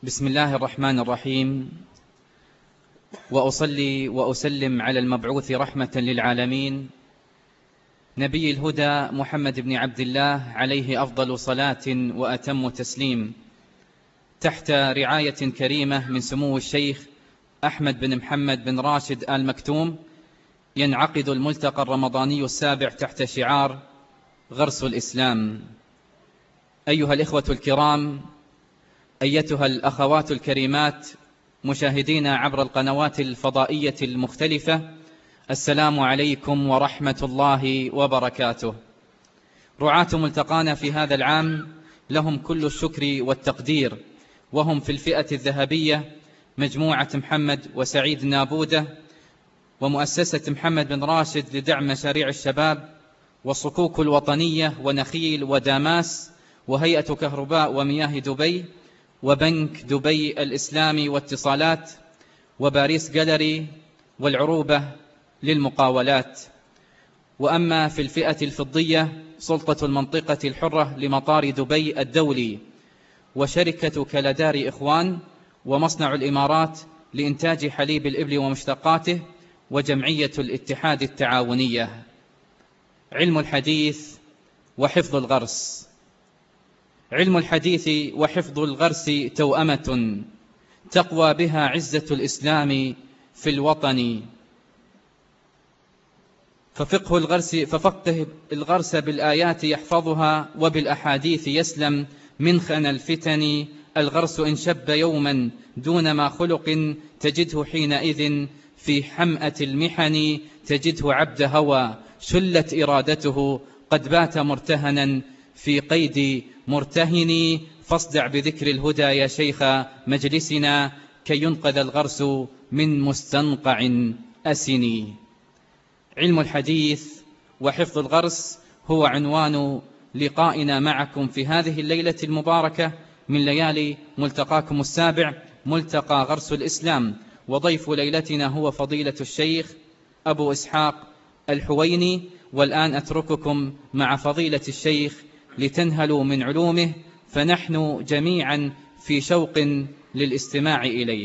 بسم الله الرحمن الرحيم، وأصلي وأسلم على المبعوث رحمة للعالمين نبي الهدى محمد بن عبد الله عليه أفضل صلاة وأتم تسليم، تحت رعاية كريمة من سمو الشيخ أحمد بن محمد بن راشد آل مكتوم. ينعقد الملتقى الرمضاني السابع تحت شعار غرس الإسلام. أيها الإخوة الكرام، أيتها الأخوات الكريمات، مشاهدينا عبر القنوات الفضائية المختلفة، السلام عليكم ورحمة الله وبركاته. رعاة ملتقانا في هذا العام لهم كل الشكر والتقدير، وهم في الفئة الذهبية مجموعة محمد وسعيد نابودة، ومؤسسة محمد بن راشد لدعم مشاريع الشباب، والصكوك الوطنية، ونخيل وداماس، وهيئة كهرباء ومياه دبي، وبنك دبي الإسلامي واتصالات، وباريس جاليري، والعروبة للمقاولات. وأما في الفئة الفضية سلطة المنطقة الحرة لمطار دبي الدولي، وشركة كالدار إخوان، ومصنع الإمارات لإنتاج حليب الإبل ومشتقاته، وجمعية الاتحاد التعاونية. علم الحديث وحفظ الغرس. علم الحديث وحفظ الغرس توأمة تقوى بها عزة الإسلام في الوطن. ففقه الغرس بالآيات يحفظها، وبالأحاديث يسلم من خنا الفتن. الغرس إن شب يوما دون ما خلق، تجده حينئذ في حمأة المحن. تجده عبد هوى شلت إرادته، قد بات مرتهنا في قيد مرتهن. فاصدع بذكر الهدى يا شيخ مجلسنا، كي ينقذ الغرس من مستنقع أسن. علم الحديث وحفظ الغرس هو عنوان لقائنا معكم في هذه الليلة المباركة من ليالي ملتقاكم السابع، ملتقى غرس الإسلام. وضيف ليلتنا هو فضيلة الشيخ أبو إسحاق الحويني. والآن أترككم مع فضيلة الشيخ لتنهلوا من علومه، فنحن جميعا في شوق للاستماع إليه.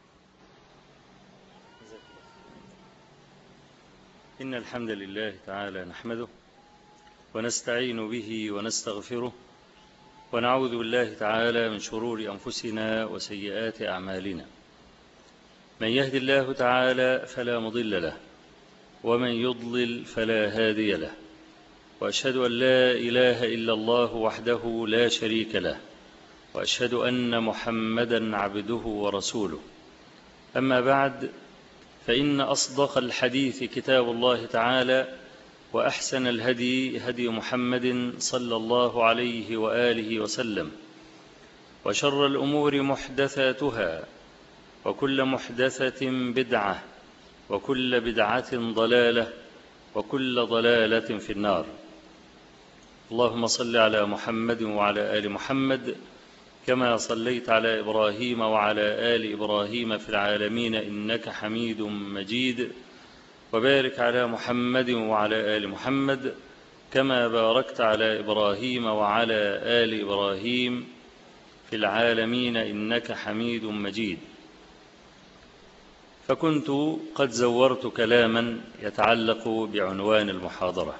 إن الحمد لله تعالى نحمده ونستعين به ونستغفره، ونعوذ بالله تعالى من شرور أنفسنا وسيئات أعمالنا. من يهد الله تعالى فلا مضل له، ومن يضلل فلا هادي له، وأشهد أن لا إله إلا الله وحده لا شريك له، وأشهد أن محمدا عبده ورسوله. أما بعد، فإن أصدق الحديث كتاب الله تعالى، وأحسن الهدي هدي محمد صلى الله عليه وآله وسلم، وشر الأمور محدثاتها، وكل محدثة بدعة، وكل بدعة ضلالة، وكل ضلالة في النار. اللهم صل على محمد وعلى آل محمد كما صليت على إبراهيم وعلى آل إبراهيم في العالمين إنك حميد مجيد، وبارك على محمد وعلى آل محمد كما باركت على إبراهيم وعلى آل إبراهيم في العالمين إنك حميد مجيد. فكنت قد زورت كلاما يتعلق بعنوان المحاضرة،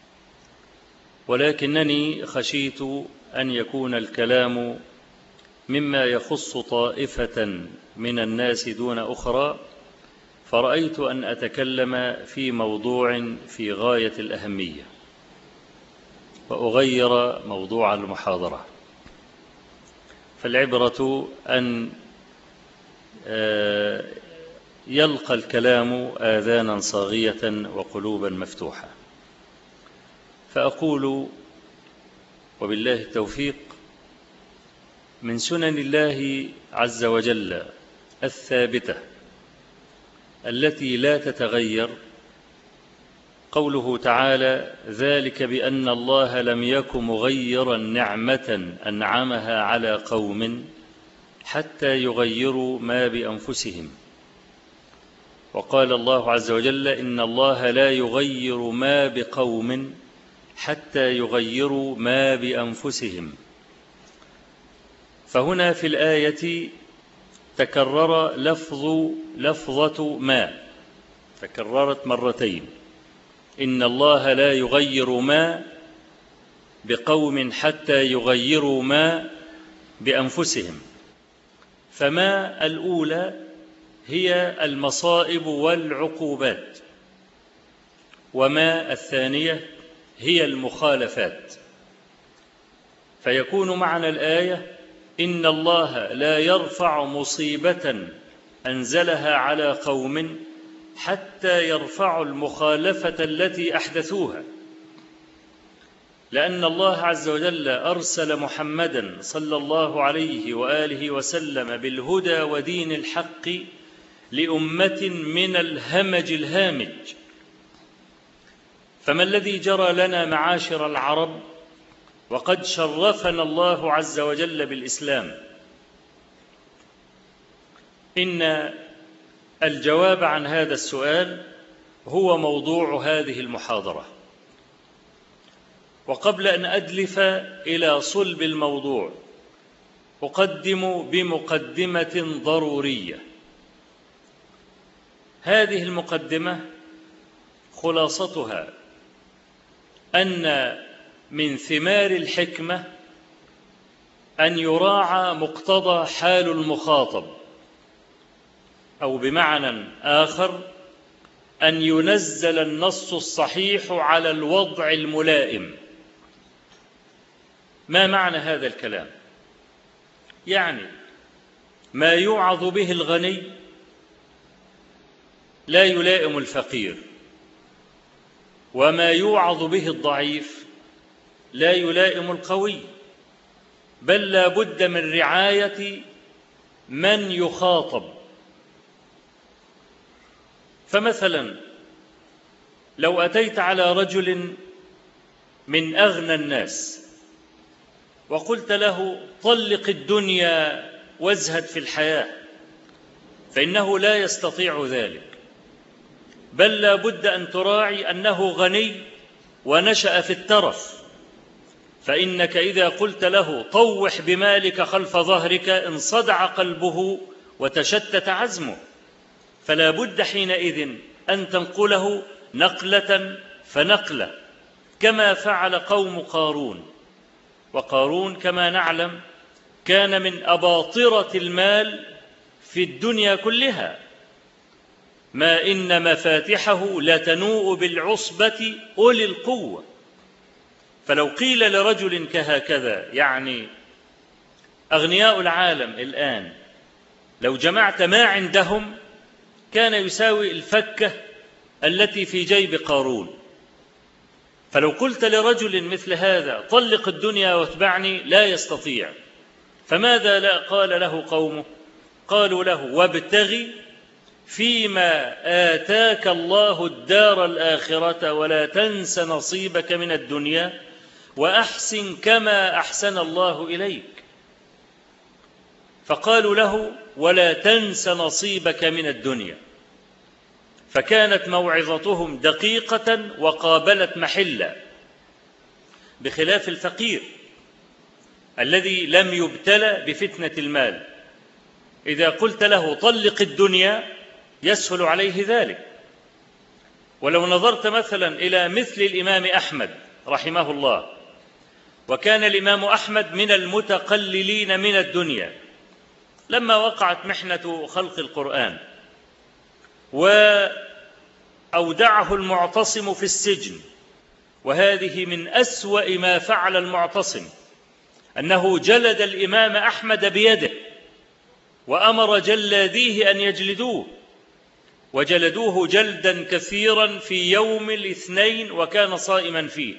ولكنني خشيت أن يكون الكلام مما يخص طائفة من الناس دون أخرى، فرأيت أن أتكلم في موضوع في غاية الأهمية، وأغير موضوع المحاضرة. فالعبرة أن يلقى الكلام آذانا صاغية وقلوبا مفتوحة. فأقول وبالله التوفيق: من سنن الله عز وجل الثابتة التي لا تتغير قوله تعالى: ذلك بأن الله لم يك مغيرا نعمة أنعمها على قوم حتى يغيروا ما بأنفسهم. وقال الله عز وجل: إن الله لا يغير ما بقوم حتى يغيروا ما بأنفسهم. فهنا في الآية تكرر لفظة ما، تكررت مرتين: إن الله لا يغير ما بقوم حتى يغيروا ما بأنفسهم. فما الأولى هي المصائب والعقوبات، وما الثانية هي المخالفات. فيكون معنى الآية: إن الله لا يرفع مصيبة أنزلها على قوم حتى يرفعوا المخالفة التي أحدثوها، لأن الله عز وجل أرسل محمدا صلى الله عليه وآله وسلم بالهدى ودين الحق لأمة من الهمج الهامج. فما الذي جرى لنا معاشر العرب وقد شرفنا الله عز وجل بالإسلام؟ إن الجواب عن هذا السؤال هو موضوع هذه المحاضرة. وقبل أن أدلف إلى صلب الموضوع أقدم بمقدمة ضرورية. هذه المقدمة خلاصتها أن من ثمار الحكمة أن يراعى مقتضى حال المخاطب، أو بمعنى آخر أن ينزل النص الصحيح على الوضع الملائم. ما معنى هذا الكلام؟ يعني ما يوعظ به الغني لا يلائم الفقير، وما يوعظ به الضعيف لا يلائم القوي، بل لا بد من رعاية من يخاطب. فمثلا لو أتيت على رجل من أغنى الناس وقلت له: طلق الدنيا وازهد في الحياة، فإنه لا يستطيع ذلك، بل لا بد أن تراعي أنه غني ونشأ في الترف، فإنك إذا قلت له: طوح بمالك خلف ظهرك، انصدع قلبه وتشتت عزمه، فلا بد حينئذ أن تنقله نقلة فنقلة، كما فعل قوم قارون. وقارون كما نعلم كان من أباطرة المال في الدنيا كلها، ما إن مفاتحه لتنوء بالعصبة أولي القوة. فلو قيل لرجل كهكذا، يعني أغنياء العالم الآن لو جمعت ما عندهم كان يساوي الفكة التي في جيب قارون. فلو قلت لرجل مثل هذا: طلق الدنيا واتبعني، لا يستطيع. فماذا لا قال له قومه؟ قالوا له: وابتغي فيما آتاك الله الدار الآخرة ولا تنس نصيبك من الدنيا وأحسن كما أحسن الله إليك. فقالوا له: ولا تنس نصيبك من الدنيا. فكانت موعظتهم دقيقة وقابلت محلا، بخلاف الفقير الذي لم يبتلى بفتنة المال. إذا قلت له: طلق الدنيا، يسهل عليه ذلك. ولو نظرت مثلا إلى مثل الإمام أحمد رحمه الله، وكان الإمام أحمد من المتقللين من الدنيا، لما وقعت محنة خلق القرآن وأودعه المعتصم في السجن، وهذه من أسوأ ما فعل المعتصم، أنه جلد الإمام أحمد بيده وأمر جلاديه أن يجلدوه، وجلدوه جلدا كثيرا في يوم الاثنين وكان صائما فيه.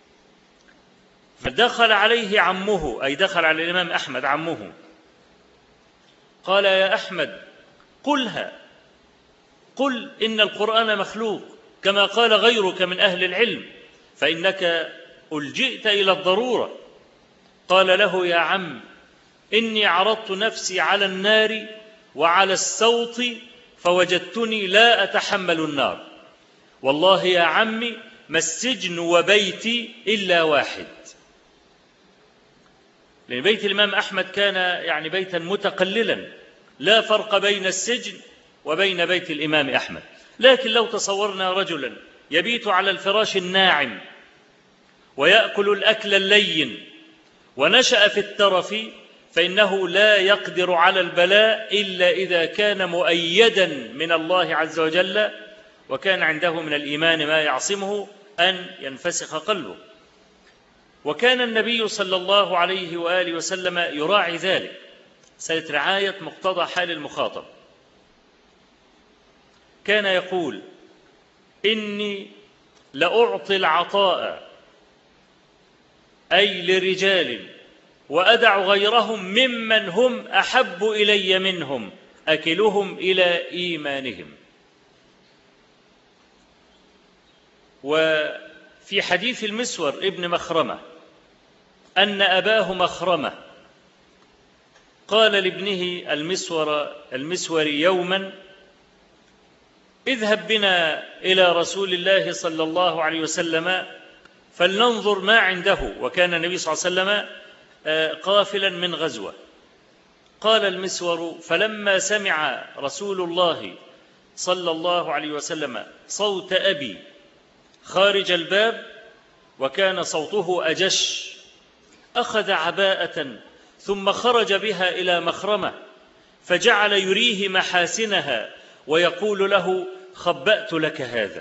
فدخل عليه عمه، أي دخل على الإمام أحمد عمه، قال: يا أحمد قلها، قل إن القرآن مخلوق كما قال غيرك من أهل العلم، فإنك ألجئت إلى الضرورة. قال له: يا عم، إني عرضت نفسي على النار وعلى السوط فوجدتني لا أتحمل النار، والله يا عمي ما السجن وبيتي إلا واحد. لأن بيت الإمام أحمد كان يعني بيتا متقللا، لا فرق بين السجن وبين بيت الإمام أحمد. لكن لو تصورنا رجلا يبيت على الفراش الناعم ويأكل الأكل اللين ونشأ في الترف، فإنه لا يقدر على البلاء إلا إذا كان مؤيدا من الله عز وجل، وكان عنده من الإيمان ما يعصمه أن ينفسخ قلبه. وكان النبي صلى الله عليه وآله وسلم يراعي ذلك، مسألة رعاية مقتضى حال المخاطب. كان يقول: إني لأعطي العطاء أي لرجال وأدع غيرهم ممن هم أحب إلي منهم أكلهم إلى إيمانهم. وفي حديث المسور ابن مخرمة أن أباه مخرمة قال لابنه المسور يوما: اذهب بنا إلى رسول الله صلى الله عليه وسلم فلننظر ما عنده. وكان النبي صلى الله عليه وسلم قافلا من غزوة. قال المسور: فلما سمع رسول الله صلى الله عليه وسلم صوت أبي خارج الباب، وكان صوته أجش، أخذ عباءة ثم خرج بها إلى مخرمة، فجعل يريه محاسنها ويقول له: خبأت لك هذا.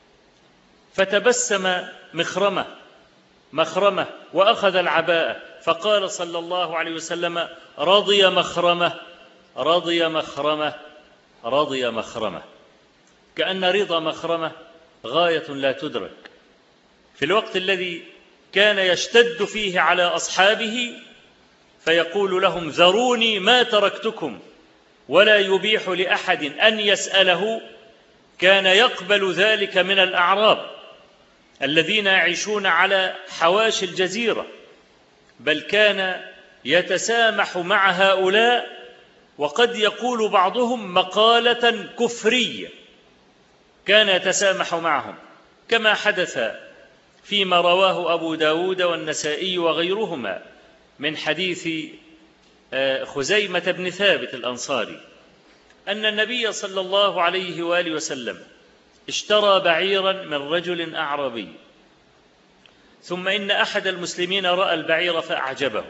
فتبسم مخرمة وأخذ العباءة، فقال صلى الله عليه وسلم: رضي مخرمة رضي مخرمة رضي مخرمة. كأن رضا مخرمة غاية لا تدرك. في الوقت الذي كان يشتد فيه على أصحابه فيقول لهم: ذروني ما تركتكم، ولا يبيح لأحد أن يسأله. كان يقبل ذلك من الأعراب الذين يعيشون على حواشي الجزيرة، بل كان يتسامح مع هؤلاء، وقد يقول بعضهم مقالة كفرية كان يتسامح معهم، كما حدث فيما رواه أبو داود والنسائي وغيرهما من حديث خزيمة بن ثابت الأنصاري أن النبي صلى الله عليه وآله وسلم اشترى بعيرا من رجل أعرابي، ثم إن أحد المسلمين رأى البعير فأعجبه،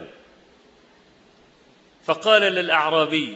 فقال للأعرابي: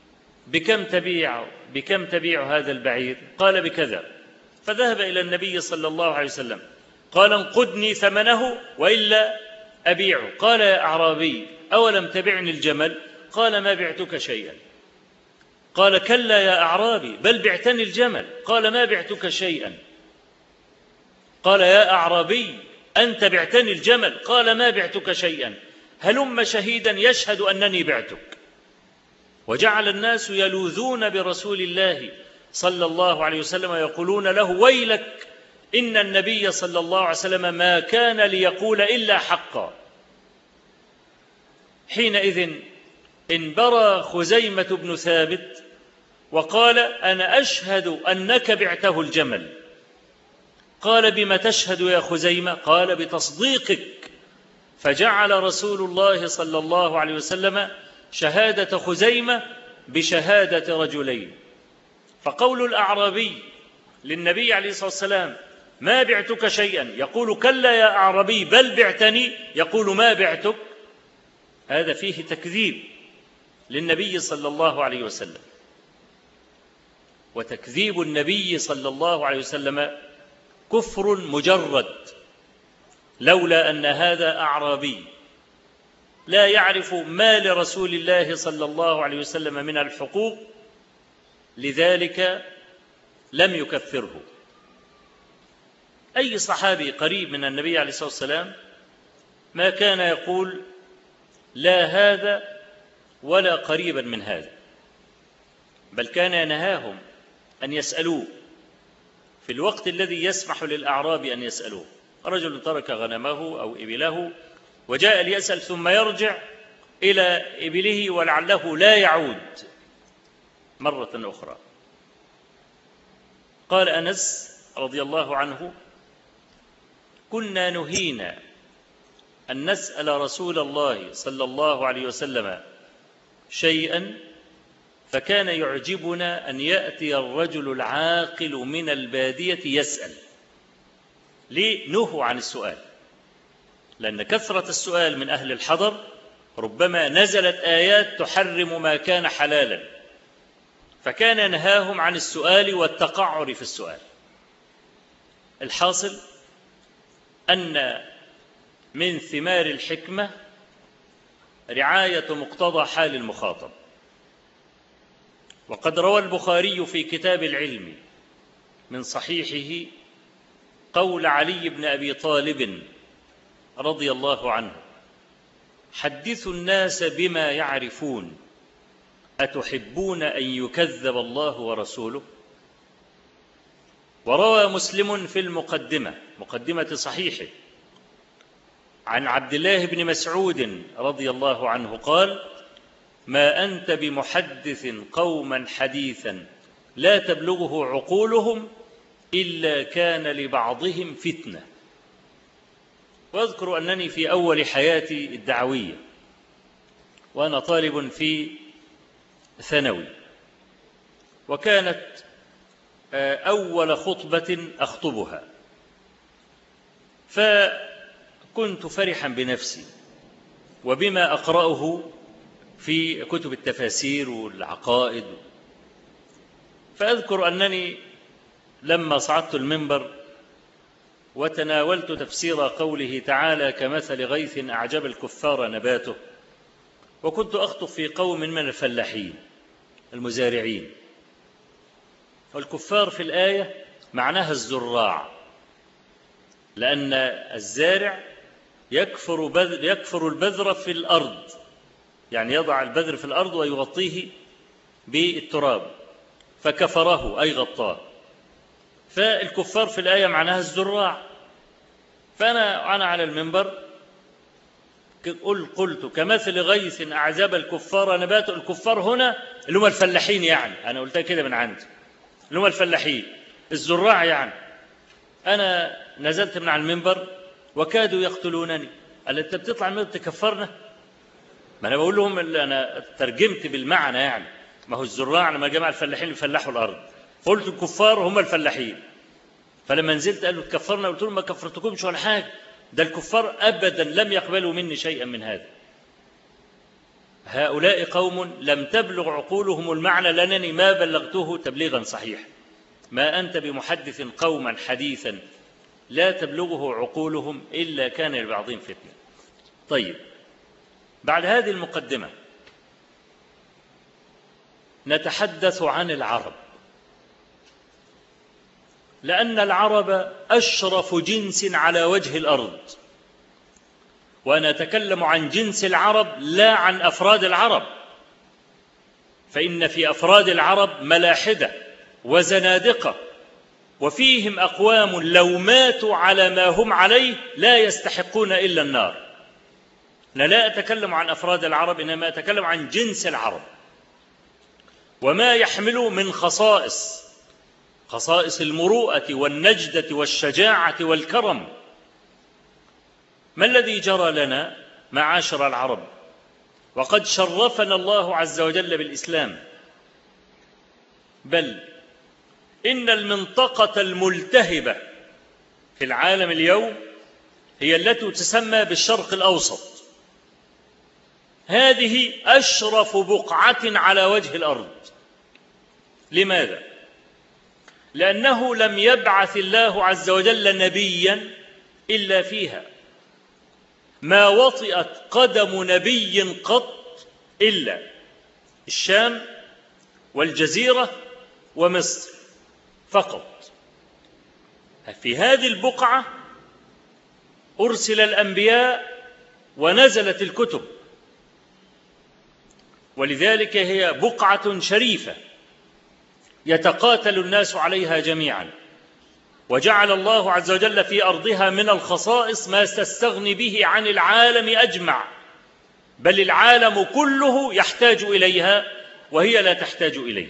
بكم تبيع هذا البعير؟ قال: بكذا. فذهب إلى النبي صلى الله عليه وسلم قال: انقدني ثمنه وإلا أبيعه. قال: يا أعرابي، أولم تبعني الجمل؟ قال: ما بعتك شيئا. قال: كلا يا أعرابي، بل بعتني الجمل. قال: ما بعتك شيئا. قال: يا أعرابي، أنت بعتني الجمل. قال: ما بعتك شيئا. هلم شهيدا يشهد أنني بعتك. وجعل الناس يلوذون برسول الله صلى الله عليه وسلم ويقولون له: ويلك، إن النبي صلى الله عليه وسلم ما كان ليقول إلا حقا. حينئذ انبرى خزيمة بن ثابت وقال: أنا أشهد أنك بعته الجمل. قال: بما تشهد يا خزيمة؟ قال: بتصديقك. فجعل رسول الله صلى الله عليه وسلم شهادة خزيمة بشهادة رجلين. فقول الأعرابي للنبي عليه الصلاة والسلام: ما بعتك شيئا، يقول: كلا يا أعرابي، بل بعتني، يقول: ما بعتك، هذا فيه تكذيب للنبي صلى الله عليه وسلم. وتكذيب النبي صلى الله عليه وسلم كفر مجرد، لولا أن هذا أعرابي لا يعرف ما لرسول الله صلى الله عليه وسلم من الحقوق، لذلك لم يكفره. أي صحابي قريب من النبي عليه الصلاة والسلام ما كان يقول لا هذا ولا قريبا من هذا، بل كان ينهاهم أن يسألوه في الوقت الذي يسمح للأعراب أن يسألوه. رجل ترك غنمه أو إبله وجاء ليسأل ثم يرجع إلى إبله ولعله لا يعود مرة أخرى. قال أنس رضي الله عنه: كنا نهينا أن نسأل رسول الله صلى الله عليه وسلم شيئا فكان يعجبنا أن يأتي الرجل العاقل من البادية يسأل. ليه؟ نهوا عن السؤال، لأن كثرة السؤال من أهل الحضر ربما نزلت آيات تحرم ما كان حلالا، فكان ينهاهم عن السؤال والتقعر في السؤال. الحاصل أن من ثمار الحكمة رعاية مقتضى حال المخاطب. وقد روى البخاري في كتاب العلم من صحيحه قول علي بن أبي طالب رضي الله عنه: حدثوا الناس بما يعرفون أتحبون أن يكذب الله ورسوله؟ وروى مسلم في مقدمة صحيحه عن عبد الله بن مسعود رضي الله عنه قال: ما أنت بمحدث قوما حديثا لا تبلغه عقولهم إلا كان لبعضهم فتنة. وأذكر أنني في أول حياتي الدعوية وأنا طالب في ثانوي، وكانت أول خطبة أخطبها، فكنت فرحا بنفسي وبما أقرأه في كتب التفاسير والعقائد. فأذكر أنني لما صعدت المنبر وتناولت تفسير قوله تعالى: كمثل غيث أعجب الكفار نباته، وكنت أخطب في قوم من الفلاحين المزارعين. والكفار في الآية معناها الزراع، لأن الزارع يكفر البذر في الأرض، يعني يضع البذر في الأرض ويغطيه بالتراب، فكفره أي غطاه. فالكفار في الآية معناها الزراع. فأنا على المنبر قلت: كمثل غيث أعجب الكفار نباته. الكفار هنا اللي هم الفلاحين، يعني أنا قلتها كده من عندي، اللي هم الفلاحين، الزراع يعني. أنا نزلت من على المنبر وكادوا يقتلونني. قال: أنت بتطلع المنبر تكفرنا؟ ما أنا بقول لهم اللي أنا ترجمت بالمعنى، يعني ما هو الزراع لما جمع الفلاحين اللي فلاحوا الأرض، قلت الكفار هم الفلاحين. فلما نزلت قالوا تكفرنا، قلت لهم ما كفرتكمش ولا حاجة، ده الكفار أبدا لم يقبلوا مني شيئا من هذا. هؤلاء قوم لم تبلغ عقولهم المعنى، لأنني ما بلغته تبليغا صحيحا. ما أنت بمحدث قوما حديثا لا تبلغه عقولهم إلا كان لبعضهم فتنة. طيب، بعد هذه المقدمة نتحدث عن العرب، لأن العرب أشرف جنس على وجه الأرض، وأنا أتكلم عن جنس العرب لا عن أفراد العرب، فإن في أفراد العرب ملاحدة وزنادقة، وفيهم أقوام لو ماتوا على ما هم عليه لا يستحقون إلا النار. أنا لا أتكلم عن أفراد العرب، إنما أتكلم عن جنس العرب وما يحمله من خصائص المروءة والنجدة والشجاعة والكرم. ما الذي جرى لنا معاشر العرب وقد شرفنا الله عز وجل بالإسلام؟ بل إن المنطقة الملتهبة في العالم اليوم هي التي تسمى بالشرق الأوسط. هذه أشرف بقعة على وجه الأرض. لماذا؟ لأنه لم يبعث الله عز وجل نبيا إلا فيها، ما وطئت قدم نبي قط إلا الشام والجزيرة ومصر فقط. في هذه البقعة أرسل الأنبياء ونزلت الكتب، ولذلك هي بقعة شريفة يتقاتل الناس عليها جميعا، وجعل الله عز وجل في أرضها من الخصائص ما تستغني به عن العالم أجمع، بل العالم كله يحتاج إليها وهي لا تحتاج إليه.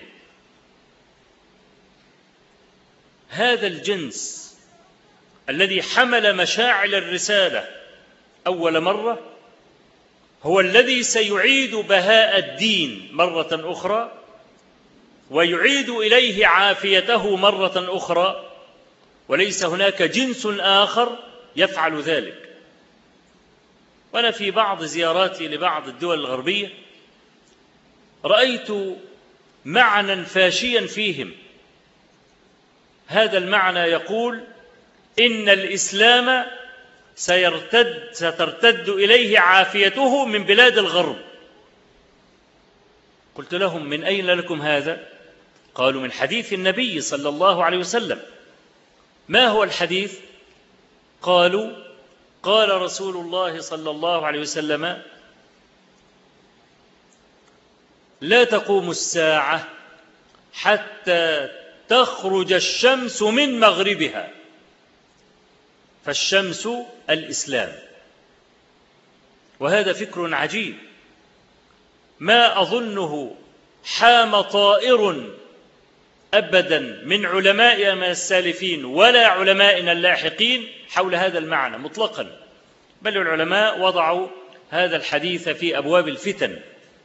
هذا الجنس الذي حمل مشاعل الرسالة أول مرة هو الذي سيعيد بهاء الدين مرة أخرى ويعيد إليه عافيته مرة أخرى، وليس هناك جنس آخر يفعل ذلك. وأنا في بعض زياراتي لبعض الدول الغربية رأيت معنى فاشيا فيهم. هذا المعنى يقول إن الإسلام سترتد إليه عافيته من بلاد الغرب. قلت لهم: من أين لكم هذا؟ قالوا: من حديث النبي صلى الله عليه وسلم. ما هو الحديث؟ قالوا: قال رسول الله صلى الله عليه وسلم: لا تقوم الساعة حتى تخرج الشمس من مغربها. فالشمس الإسلام. وهذا فكر عجيب ما أظنه حام طائر أبدا من علمائنا السالفين ولا علمائنا اللاحقين حول هذا المعنى مطلقا، بل العلماء وضعوا هذا الحديث في أبواب الفتن.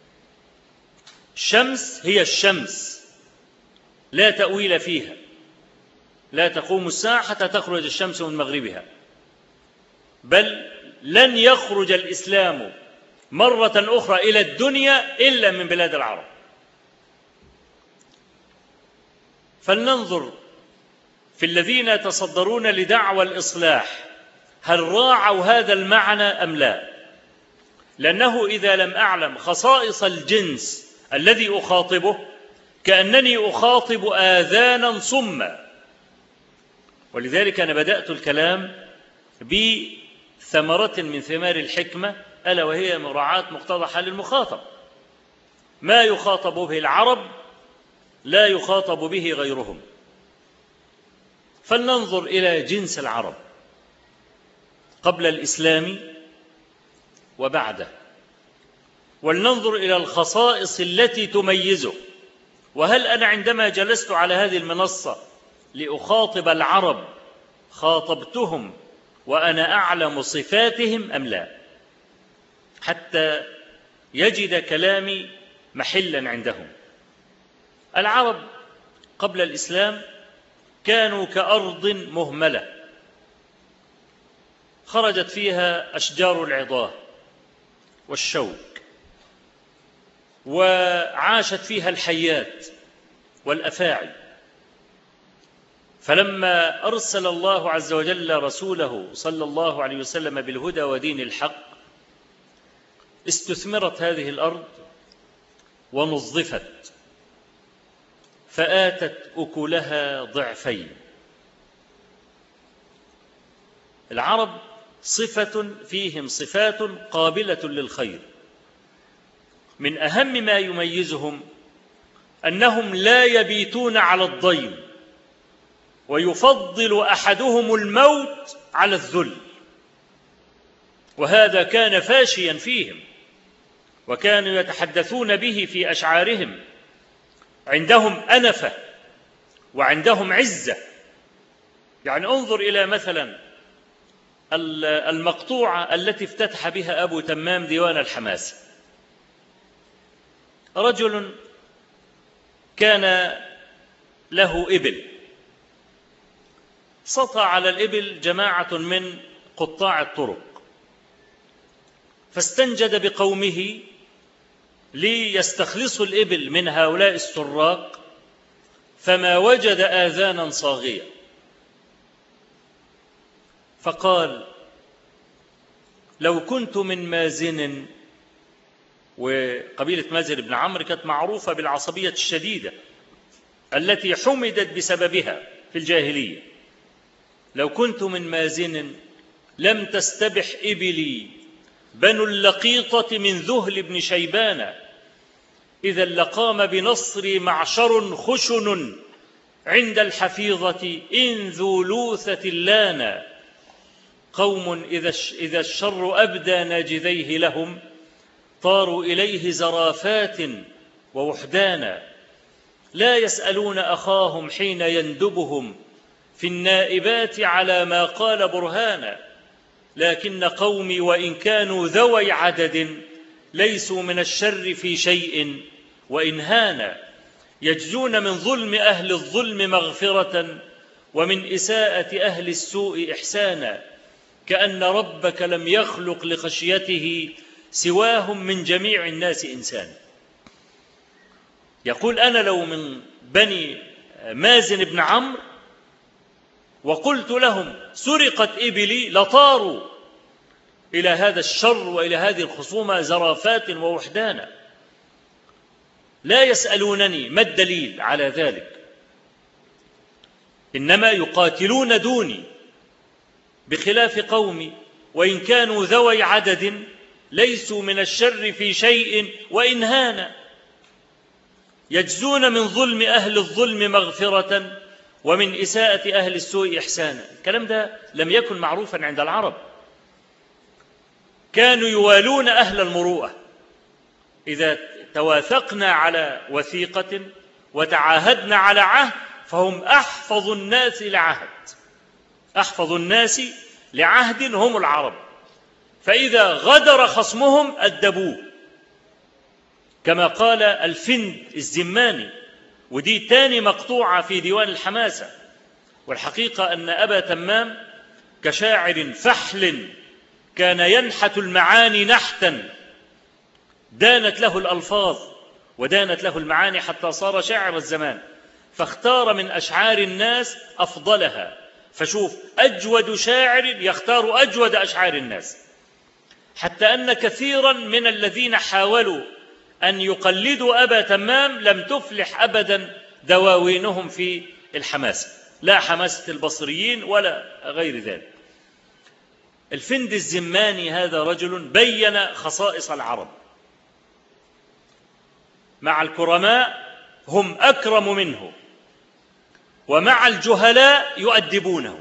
الشمس هي الشمس، لا تأويل فيها. لا تقوم الساعة حتى تخرج الشمس من مغربها، بل لن يخرج الإسلام مرة أخرى إلى الدنيا إلا من بلاد العرب. فلننظر في الذين يتصدرون لدعوى الإصلاح هل راعوا هذا المعنى أم لا، لأنه إذا لم أعلم خصائص الجنس الذي أخاطبه كأنني أخاطب آذانا صما. ولذلك أنا بدأت الكلام بثمرة من ثمار الحكمة، ألا وهي مراعاة مقتضى حال المخاطب. ما يخاطب به العرب لا يخاطب به غيرهم. فلننظر إلى جنس العرب قبل الإسلام وبعده، ولننظر إلى الخصائص التي تميزه. وهل أنا عندما جلست على هذه المنصة لأخاطب العرب خاطبتهم وأنا أعلم صفاتهم أم لا، حتى يجد كلامي محلا عندهم؟ العرب قبل الإسلام كانوا كأرض مهملة خرجت فيها أشجار العضاه والشوك، وعاشت فيها الحيات والأفاعي. فلما أرسل الله عز وجل رسوله صلى الله عليه وسلم بالهدى ودين الحق استثمرت هذه الأرض ونظفت، فآتت أكلها ضعفين. العرب صفة فيهم صفات قابلة للخير. من أهم ما يميزهم أنهم لا يبيتون على الضيم، ويفضل أحدهم الموت على الذل. وهذا كان فاشيا فيهم، وكانوا يتحدثون به في أشعارهم. عندهم أنفة وعندهم عزة. يعني انظر إلى مثلا المقطوعة التي افتتح بها أبو تمام ديوان الحماسة. رجل كان له إبل، سطى على الإبل جماعة من قطاع الطرق، فاستنجد بقومه ليستخلصوا الإبل من هؤلاء السراق، فما وجد آذانا صاغية، فقال: لو كنت من مازن. وقبيلة مازن بن عمرو كانت معروفة بالعصبية الشديدة التي حمدت بسببها في الجاهلية. لو كنت من مازن لم تستبح إبلي بنو اللقيطة من ذهل بن شيبان، إذا لقام بنصري معشر خشن عند الحفيظة إن ذو لوثة لانا. قوم إذا الشر أبدى ناجذيه لهم طاروا إليه زرافات ووحدانا. لا يسألون أخاهم حين يندبهم في النائبات على ما قال برهانا. لكن قومي وإن كانوا ذوي عدد ليسوا من الشر في شيء وإن هان، يجزون من ظلم أهل الظلم مغفرة ومن إساءة أهل السوء إحسانا، كأن ربك لم يخلق لخشيته سواهم من جميع الناس إنسان. يقول أنا لو من بني مازن بن عمرو وقلت لهم سرقت إبلي لطاروا إلى هذا الشر وإلى هذه الخصومة زرافات ووحدانا، لا يسألونني ما الدليل على ذلك، إنما يقاتلون دوني، بخلاف قومي وإن كانوا ذوي عدد ليسوا من الشر في شيء وإن هان، يجزون من ظلم أهل الظلم مغفرة ومن إساءة أهل السوء إحسانا. الكلام ده لم يكن معروفا عند العرب، كانوا يوالون أهل المروءة، إذا توافقنا على وثيقة وتعاهدنا على عهد فهم أحفظ الناس لعهد، أحفظ الناس لعهد هم العرب، فإذا غدر خصمهم أدبوه، كما قال الفند الزماني، ودي تاني مقطوعة في ديوان الحماسة. والحقيقة أن أبا تمام كشاعر فحل كان ينحت المعاني نحتا، دانت له الألفاظ ودانت له المعاني حتى صار شاعر الزمان، فاختار من أشعار الناس أفضلها. فشوف أجود شاعر يختار أجود أشعار الناس، حتى أن كثيرا من الذين حاولوا أن يقلدوا أبا تمام لم تفلح أبدا دواوينهم في الحماسة، لا حماسة البصريين ولا غير ذلك. الفند الزماني هذا رجل بين خصائص العرب، مع الكرماء هم أكرم منه، ومع الجهلاء يؤدبونه.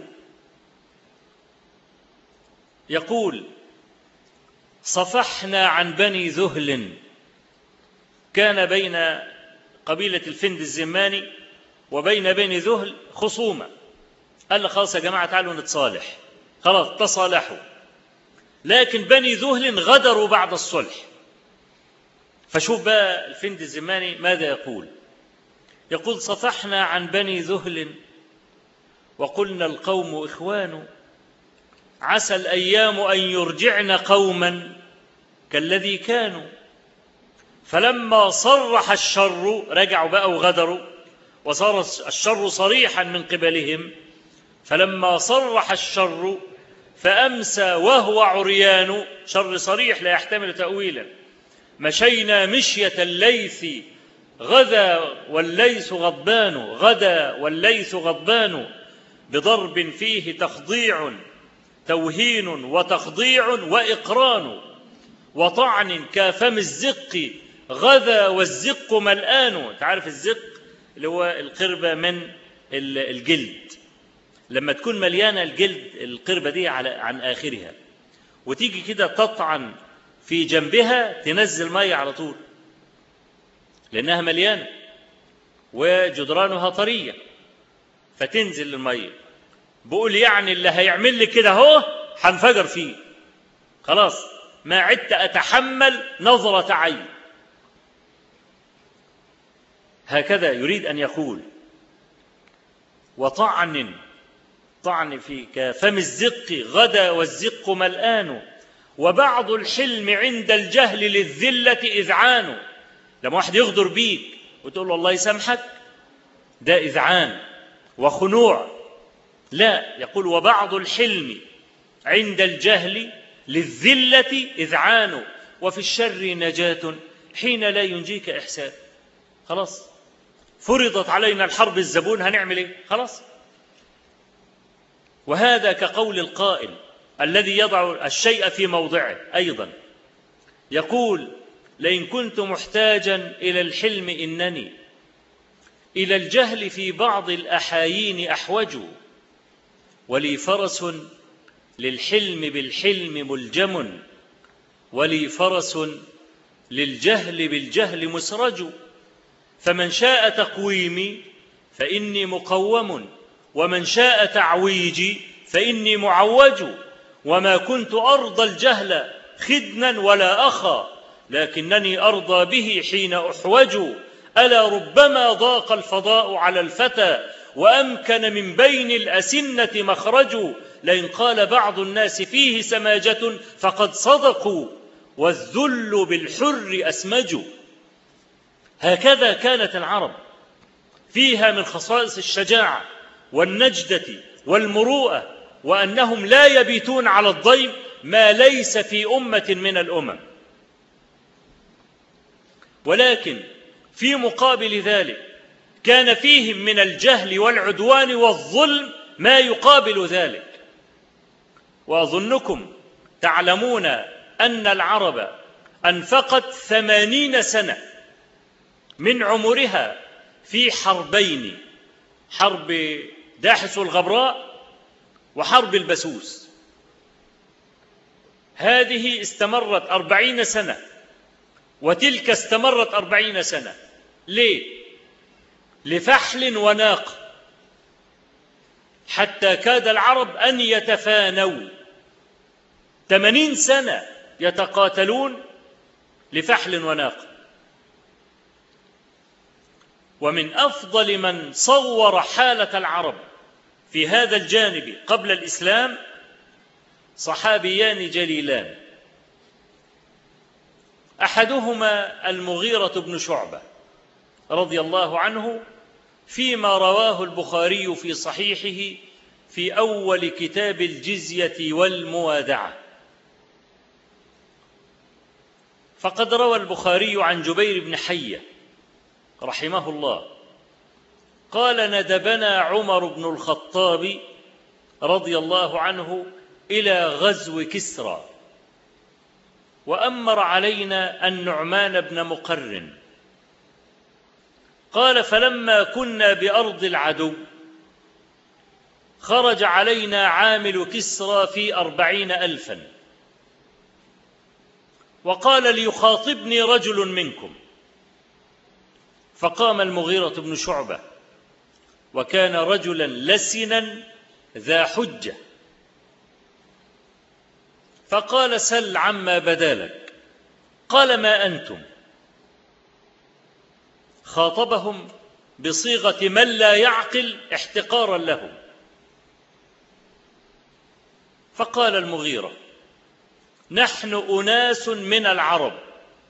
يقول صفحنا عن بني ذهل، كان بين قبيلة الفند الزماني وبين بني ذهل خصومة، قال خلاص يا جماعة تعالوا نتصالح، خلاص تصالحوا، لكن بني ذهل غدروا بعد الصلح. فشوف بقى الفند الزماني ماذا يقول، يقول صفحنا عن بني ذهل وقلنا القوم إخوان، عسى الأيام أن يرجعن قوما كالذي كانوا، فلما صرح الشر رجعوا بقى وغدروا، وصار الشر صريحا من قبلهم، فلما صرح الشر فأمسى وهو عريان، شر صريح لا يحتمل تأويلا، مشينا مشية الليث غدا والليث غضبان، غدا والليث غضبان، بضرب فيه تخضيع توهين وتخضيع وإقران، وطعن كافم الزق غدا والزق ملآن. تعرف الزق اللي هو القربة من الجلد، لما تكون مليانة الجلد القربة دي عن آخرها، وتيجي كده تطعن في جنبها تنزل مية على طول لأنها مليانة وجدرانها طرية، فتنزل المية. بقول يعني اللي هيعمل لي كده هو هنفجر فيه، خلاص ما عدت أتحمل نظرة عين. هكذا يريد أن يقول، وطعن في كافم الزق غدا والزق ملآن، وبعض الحلم عند الجهل للذلة إذعان. لما واحد يغدر بيك وتقول له الله يسامحك، ده إذعان وخنوع. لا، يقول وبعض الحلم عند الجهل للذلة إذعان، وفي الشر نجاة حين لا ينجيك إحسان. خلاص فرضت علينا الحرب الزبون، هنعمل إيه؟ خلاص. وهذا كقول القائل الذي يضع الشيء في موضعه أيضا، يقول لئن كنت محتاجا إلى الحلم إنني إلى الجهل في بعض الأحايين أحوج، ولي فرس للحلم بالحلم ملجم، ولي فرس للجهل بالجهل مسرج، فمن شاء تقويمي فإني مقوم، ومن شاء تعويجي فإني معوج، وما كنت أرضى الجهل خدنا ولا أخا، لكنني أرضى به حين أحوج. ألا ربما ضاق الفضاء على الفتى وأمكن من بين الأسنة مخرج. لئن قال بعض الناس فيه سماجة فقد صدقوا، والذل بالحر أسمج. هكذا كانت العرب، فيها من خصائص الشجاعة والنجدة والمروءة، وأنهم لا يبيتون على الضيم ما ليس في أمة من الأمم. ولكن في مقابل ذلك كان فيهم من الجهل والعدوان والظلم ما يقابل ذلك. وأظنكم تعلمون أن العرب أنفقت 80 سنة من عمرها في حربين، حرب داحس الغبراء وحرب البسوس. هذه استمرت 40 سنة وتلك استمرت 40 سنة. ليه؟ لفحل وناق، حتى كاد العرب أن يتفانوا. 80 سنة يتقاتلون لفحل وناق. ومن أفضل من صور حالة العرب في هذا الجانب قبل الإسلام صحابيان جليلان، أحدهما المغيرة بن شعبة رضي الله عنه، فيما رواه البخاري في صحيحه في أول كتاب الجزية والموادعة. فقد روى البخاري عن جبير بن حية رحمه الله قال: ندبنا عمر بن الخطاب رضي الله عنه إلى غزو كسرى، وأمر علينا النعمان بن مقرن. قال: فلما كنا بأرض العدو خرج علينا عامل كسرى في 40,000، وقال: ليخاطبني رجل منكم. فقام المغيرة بن شعبة، وكان رجلا لسنا ذا حجة، فقال: سل عما بدالك. قال: ما أنتم؟ خاطبهم بصيغة من لا يعقل احتقارا لهم. فقال المغيرة: نحن أناس من العرب،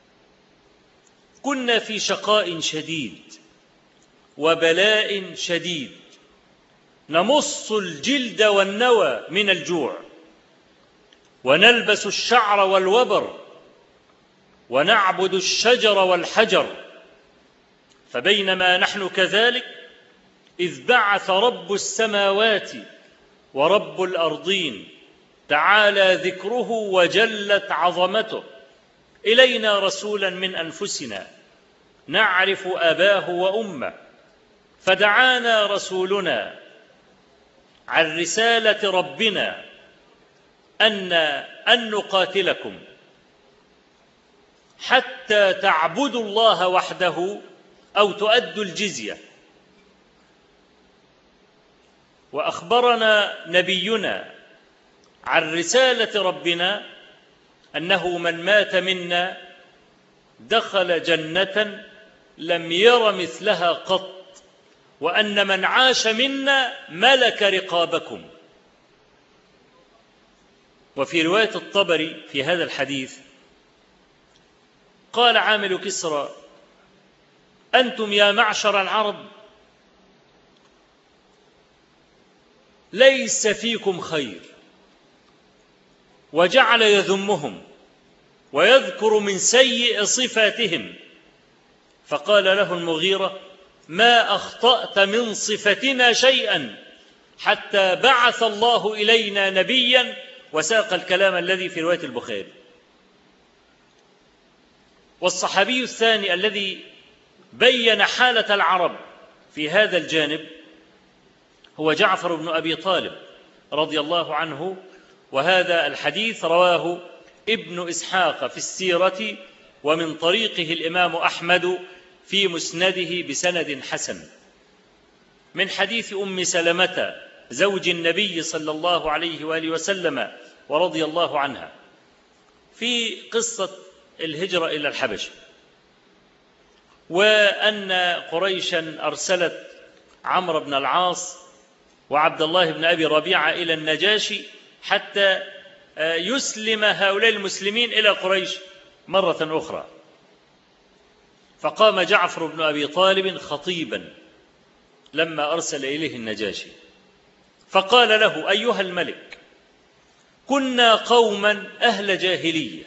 كنا في شقاء شديد وبلاء شديد، نمص الجلد والنوى من الجوع، ونلبس الشعر والوبر، ونعبد الشجر والحجر. فبينما نحن كذلك إذ بعث رب السماوات ورب الأرضين تعالى ذكره وجلت عظمته إلينا رسولا من أنفسنا نعرف أباه وأمه، فدعانا رسولنا عن رسالة ربنا أن نقاتلكم حتى تعبدوا الله وحده أو تؤدوا الجزية. وأخبرنا نبينا عن رسالة ربنا أنه من مات منا دخل جنة لم ير مثلها قط، وأن من عاش منا ملك رقابكم. وفي رواية الطبري في هذا الحديث قال عامل كسرى: أنتم يا معشر العرب ليس فيكم خير، وجعل يذمهم ويذكر من سيء صفاتهم. فقال له المغيرة: ما أخطأت من صفتنا شيئا حتى بعث الله إلينا نبيا، وساق الكلام الذي في رواية البخاري. والصحابي الثاني الذي بين حالة العرب في هذا الجانب هو جعفر بن أبي طالب رضي الله عنه، وهذا الحديث رواه ابن إسحاق في السيرة ومن طريقه الإمام أحمد في مسنده بسند حسن من حديث أم سلمة زوج النبي صلى الله عليه وآله وسلم ورضي الله عنها في قصة الهجرة إلى الحبشة، وأن قريشا أرسلت عمرو بن العاص وعبد الله بن أبي ربيعة إلى النجاشي حتى يسلم هؤلاء المسلمين إلى قريش مرة أخرى. فقام جعفر بن أبي طالب خطيبا لما أرسل إليه النجاشي، فقال له: أيها الملك، كنا قوما أهل جاهلية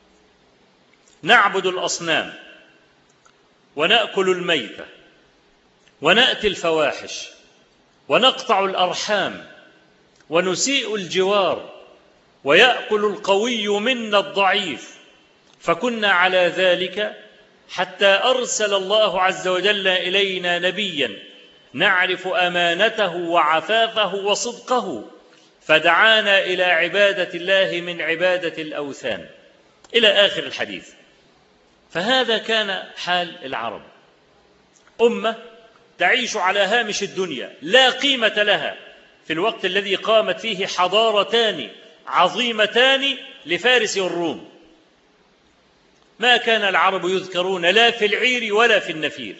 نعبد الأصنام ونأكل الميتة ونأتي الفواحش ونقطع الأرحام ونسيء الجوار ويأكل القوي منا الضعيف، فكنا على ذلك حتى أرسل الله عز وجل إلينا نبيا نعرف أمانته وعفافه وصدقه، فدعانا إلى عبادة الله من عبادة الأوثان، إلى آخر الحديث. فهذا كان حال العرب، أمة تعيش على هامش الدنيا لا قيمة لها في الوقت الذي قامت فيه حضارتان عظيمتان لفارس والروم. ما كان العرب يذكرون لا في العير ولا في النفير.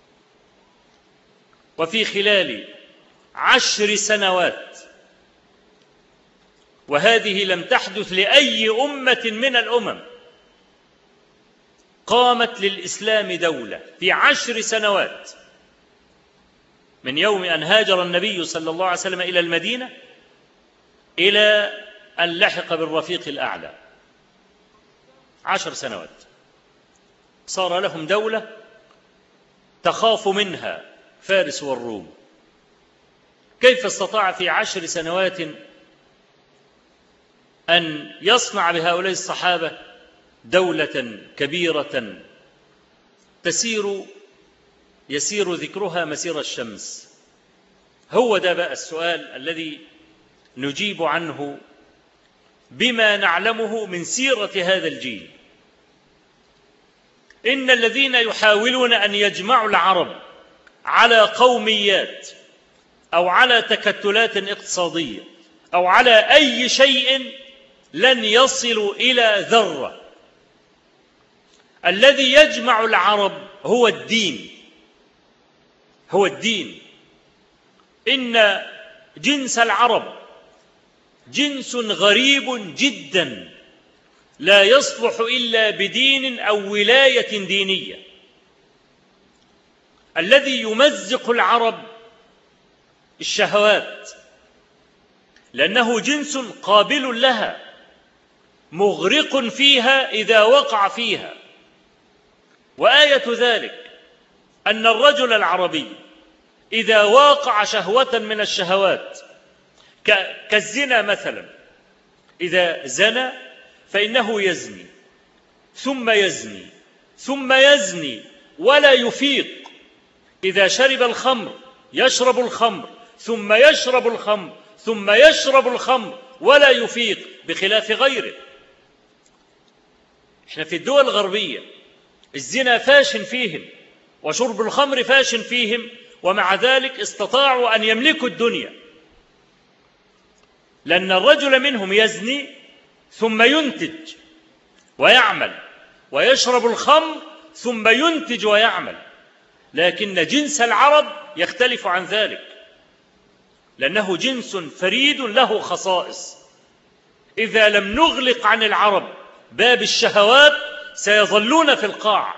وفي خلال 10 سنوات، وهذه لم تحدث لأي أمة من الأمم، قامت للإسلام دولة في 10 سنوات من يوم أن هاجر النبي صلى الله عليه وسلم إلى المدينة إلى أن لحق بالرفيق الأعلى. 10 سنوات صار لهم دولة تخاف منها فارس والروم. كيف استطاع في 10 سنوات أن يصنع بهؤلاء الصحابة دولة كبيرة يسير ذكرها مسير الشمس؟ هو ده بقى السؤال الذي نجيب عنه بما نعلمه من سيرة هذا الجيل. إن الذين يحاولون أن يجمعوا العرب على قوميات أو على تكتلات اقتصادية أو على أي شيء لن يصلوا إلى ذرة. الذي يجمع العرب هو الدين، هو الدين. إن جنس العرب جنس غريب جدا لا يصلح إلا بدين أو ولاية دينية. الذي يمزق العرب الشهوات، لأنه جنس قابل لها مغرق فيها إذا وقع فيها. وآية ذلك أن الرجل العربي إذا واقع شهوة من الشهوات كالزنا مثلا، إذا زنى فإنه يزني ثم يزني ثم يزني ولا يفيق. إذا شرب الخمر يشرب الخمر ثم يشرب الخمر ثم يشرب الخمر ولا يفيق، بخلاف غيره. احنا في الدول الغربية الزنا فاش فيهم وشرب الخمر فاش فيهم، ومع ذلك استطاعوا أن يملكوا الدنيا، لأن الرجل منهم يزني ثم ينتج ويعمل، ويشرب الخمر ثم ينتج ويعمل. لكن جنس العرب يختلف عن ذلك، لأنه جنس فريد له خصائص. إذا لم نغلق عن العرب باب الشهوات سيظلون في القاع.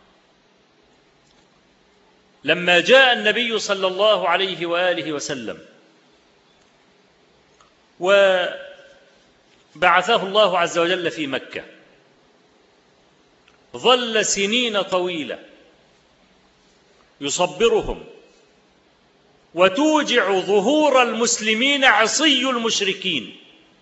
لما جاء النبي صلى الله عليه وآله وسلم وبعثه الله عز وجل في مكة، ظل سنين طويلة يصبرهم، وتوجع ظهور المسلمين عصي المشركين،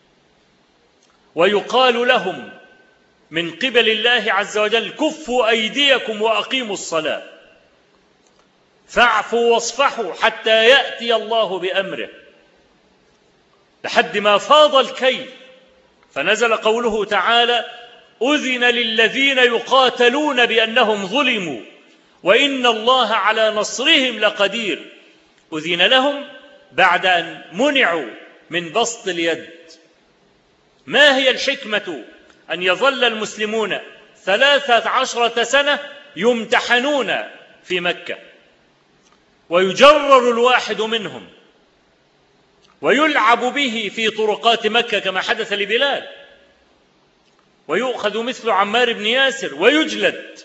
ويقال لهم من قبل الله عز وجل: كفوا أيديكم وأقيموا الصلاة، فاعفوا واصفحوا حتى يأتي الله بأمره، لحد ما فاض الكيل. فنزل قوله تعالى: أذن للذين يقاتلون بأنهم ظلموا وإن الله على نصرهم لقدير. أذن لهم بعد أن منعوا من بسط اليد، ما هي الحكمة أن يظل المسلمون 13 سنة يمتحنون في مكة، ويجرر الواحد منهم ويلعب به في طرقات مكة كما حدث لبلال، ويؤخذ مثل عمار بن ياسر ويجلد،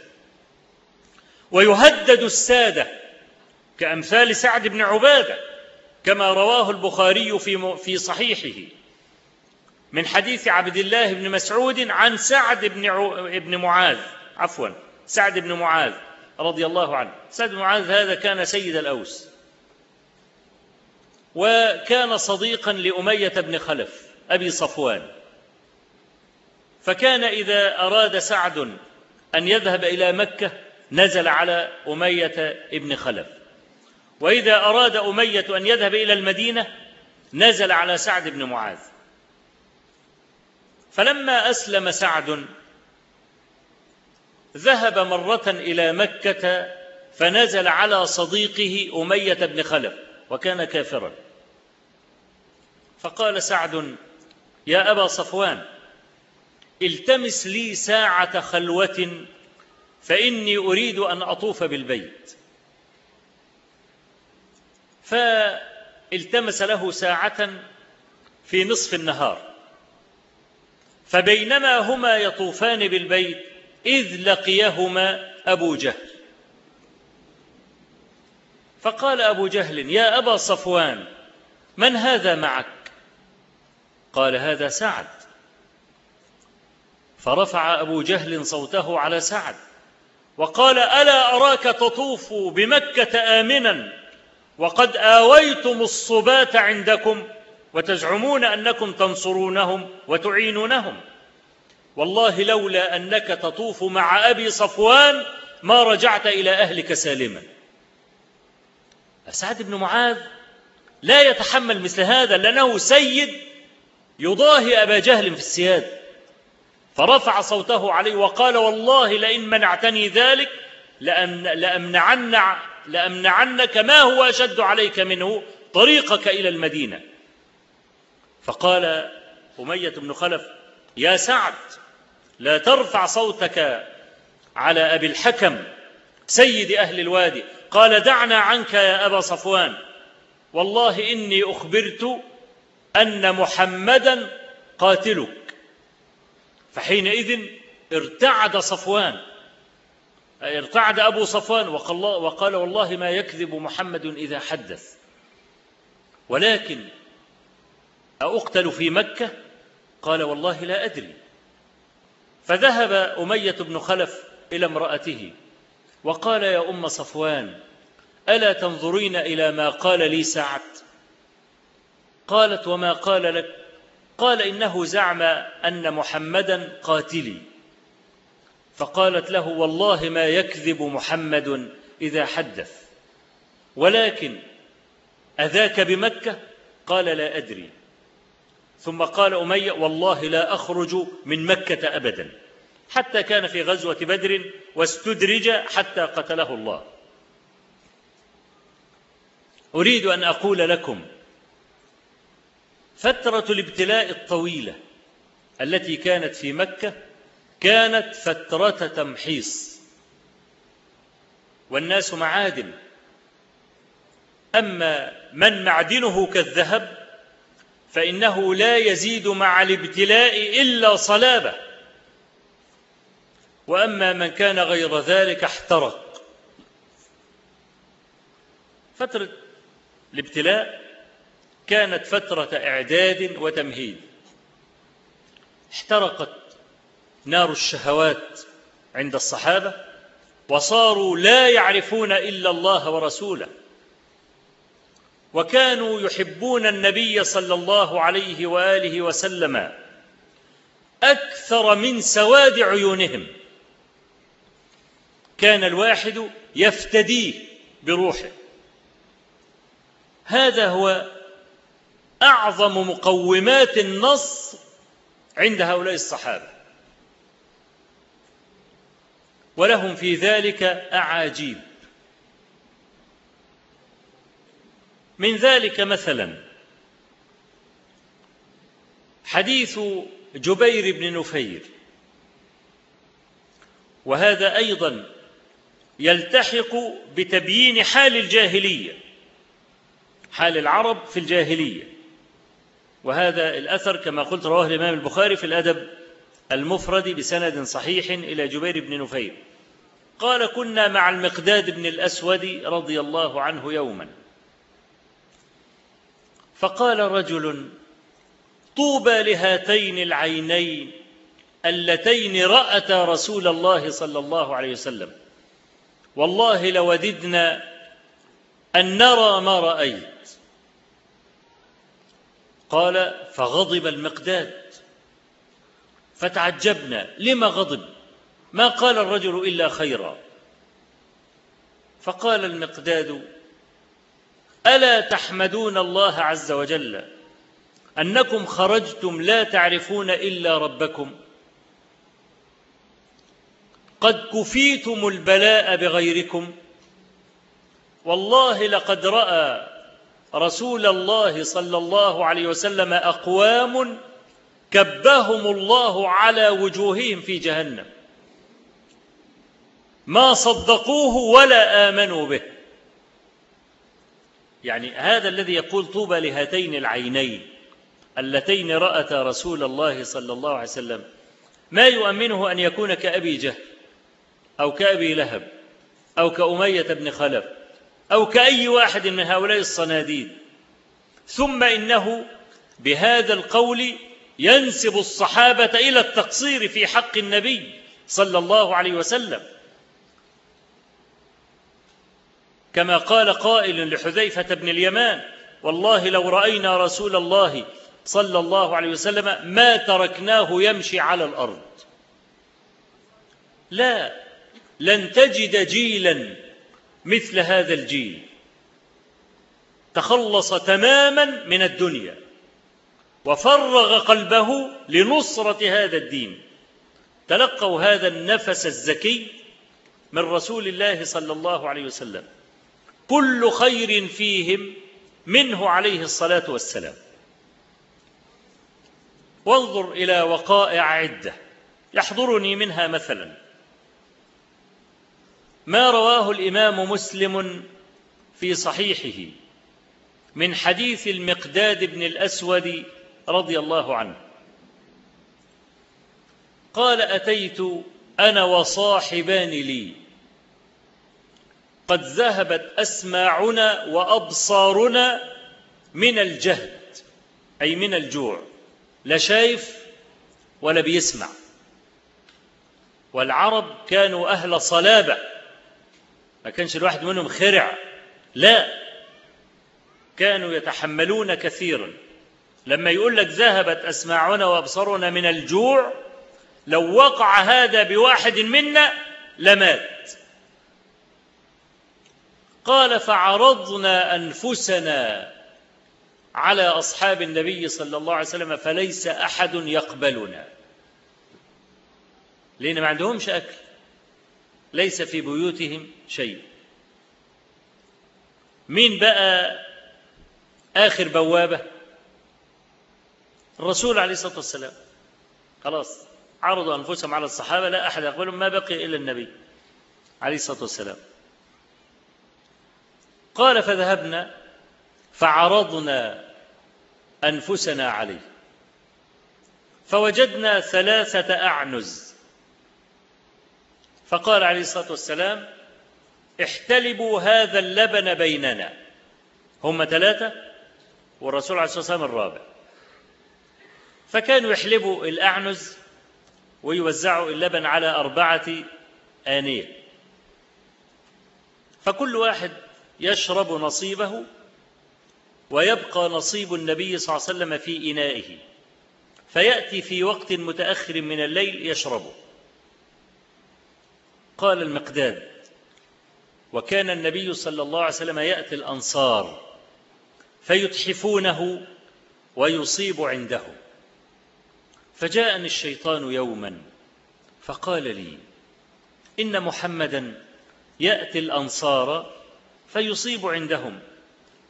ويهدد السادة كأمثال سعد بن عبادة كما رواه البخاري في صحيحه من حديث عبد الله بن مسعود عن سعد بن معاذ رضي الله عنه. سعد بن معاذ هذا كان سيد الأوس، وكان صديقا لأمية بن خلف أبي صفوان، فكان إذا أراد سعد أن يذهب إلى مكة نزل على أمية بن خلف، وإذا أراد أمية أن يذهب إلى المدينة نزل على سعد بن معاذ. فلما أسلم سعد ذهب مرة إلى مكة فنزل على صديقه أمية بن خلف وكان كافرا، فقال سعد: يا أبا صفوان، التمس لي ساعة خلوة فإني أريد أن أطوف بالبيت. فالتمس له ساعة في نصف النهار، فبينما هما يطوفان بالبيت إذ لقيهما أبو جهل، فقال أبو جهل: يا أبا صفوان، من هذا معك؟ قال: هذا سعد. فرفع أبو جهل صوته على سعد وقال: ألا أراك تطوف بمكة آمنا وقد آويتم الصبات عندكم وتزعمون أنكم تنصرونهم وتعينونهم، والله لولا أنك تطوف مع أبي صفوان ما رجعت إلى أهلك سالما. سعد بن معاذ لا يتحمل مثل هذا لأنه سيد يضاهي أبا جهل في السيادة، فرفع صوته عليه وقال: والله لئن منعتني ذلك لأمنعنك ما هو أشد عليك منه طريقك إلى المدينة. فقال أمية بن خلف: يا سعد، لا ترفع صوتك على أبي الحكم سيد أهل الوادي. قال: دعنا عنك يا أبا صفوان، والله إني أخبرت أن محمدا قاتلك. فحينئذ ارتعد أبو صفوان وقال: والله ما يكذب محمد إذا حدث، ولكن أقتل في مكة؟ قال: والله لا أدري. فذهب أمية بن خلف إلى امرأته وقال: يا أم صفوان، ألا تنظرين إلى ما قال لي سعد؟ قالت: وما قال لك؟ قال: إنه زعم أن محمدا قاتلي. فقالت له: والله ما يكذب محمد إذا حدث، ولكن أذاك بمكة؟ قال: لا أدري. ثم قال أمية: والله لا أخرج من مكة أبدا، حتى كان في غزوة بدر واستدرج حتى قتله الله. أريد أن أقول لكم فترة الابتلاء الطويلة التي كانت في مكة كانت فترة تمحيص، والناس معادن، أما من معدنه كالذهب فإنه لا يزيد مع الابتلاء إلا صلابة، وأما من كان غير ذلك احترق. فترة الابتلاء كانت فترة إعداد وتمهيد. احترقت نار الشهوات عند الصحابة وصاروا لا يعرفون إلا الله ورسوله، وكانوا يحبون النبي صلى الله عليه وآله وسلم أكثر من سواد عيونهم. كان الواحد يفتديه بروحه. هذا هو أعظم مقومات النصر عند هؤلاء الصحابة، ولهم في ذلك أعاجيب. من ذلك مثلا حديث جبير بن نفير، وهذا أيضا يلتحق بتبيين حال الجاهلية، حال العرب في الجاهلية. وهذا الأثر كما قلت رواه الإمام البخاري في الأدب المفرد بسند صحيح إلى جبير بن نفير قال: كنا مع المقداد بن الأسود رضي الله عنه يوما، فقال رجل: طوبى لهاتين العينين اللتين رأتا رسول الله صلى الله عليه وسلم، والله لوددنا أن نرى ما رأيت. قال: فغضب المقداد، فتعجبنا لما غضب، ما قال الرجل إلا خيرا. فقال المقداد: ألا تحمدون الله عز وجل أنكم خرجتم لا تعرفون إلا ربكم، قد كفيتم البلاء بغيركم، والله لقد رأى رسول الله صلى الله عليه وسلم أقوام كبهم الله على وجوههم في جهنم ما صدقوه ولا آمنوا به. يعني هذا الذي يقول طوبى لهاتين العينين اللتين رأتا رسول الله صلى الله عليه وسلم ما يؤمنه أن يكون كأبي جهل أو كأبي لهب أو كأمية بن خلف أو كأي واحد من هؤلاء الصناديد. ثم إنه بهذا القول ينسب الصحابة إلى التقصير في حق النبي صلى الله عليه وسلم، كما قال قائل لحذيفة بن اليمان: والله لو رأينا رسول الله صلى الله عليه وسلم ما تركناه يمشي على الأرض. لا، لن تجد جيلا مثل هذا الجيل تخلص تماما من الدنيا وفرغ قلبه لنصرة هذا الدين. تلقوا هذا النفس الزكي من رسول الله صلى الله عليه وسلم، كل خير فيهم منه عليه الصلاة والسلام. وانظر إلى وقائع عدة يحضرني منها مثلا ما رواه الإمام مسلم في صحيحه من حديث المقداد بن الأسود رضي الله عنه قال: أتيت أنا وصاحبان لي قد ذهبت أسماعنا وأبصارنا من الجهد، أي من الجوع، لا شايف ولا بيسمع. والعرب كانوا أهل صلابة، ما كانش الواحد منهم خرع، لا، كانوا يتحملون كثيرا. لما يقول لك ذهبت أسماعنا وأبصارنا من الجوع، لو وقع هذا بواحد منا لمات. قال: فعرضنا أنفسنا على أصحاب النبي صلى الله عليه وسلم فليس أحد يقبلنا، لأن ما عندهمش أكل، ليس في بيوتهم شيء. مين بقى آخر بوابة؟ الرسول عليه الصلاة والسلام. خلاص عرضوا أنفسهم على الصحابة، لا أحد يقبلهم، ما بقي إلا النبي عليه الصلاة والسلام. قال: فذهبنا فعرضنا أنفسنا عليه فوجدنا 3 أعنز، فقال عليه الصلاة والسلام: احتلبوا هذا اللبن بيننا. هم 3 والرسول عليه الصلاة والسلام الرابع. فكانوا يحلبوا الأعنز ويوزعوا اللبن على 4 آنية، فكل واحد يشرب نصيبه ويبقى نصيب النبي صلى الله عليه وسلم في إنائه، فيأتي في وقت متأخر من الليل يشربه. قال المقداد: وكان النبي صلى الله عليه وسلم يأتي الأنصار فيتحفونه ويصيب عنده، فجاءني الشيطان يوما فقال لي: إن محمدا يأتي الأنصار فيصيب عندهم،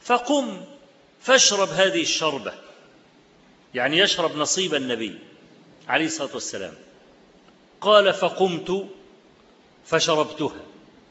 فقم فاشرب هذه الشربة، يعني يشرب نصيب النبي. عليه الصلاة والسلام. قال فقمت فشربتها،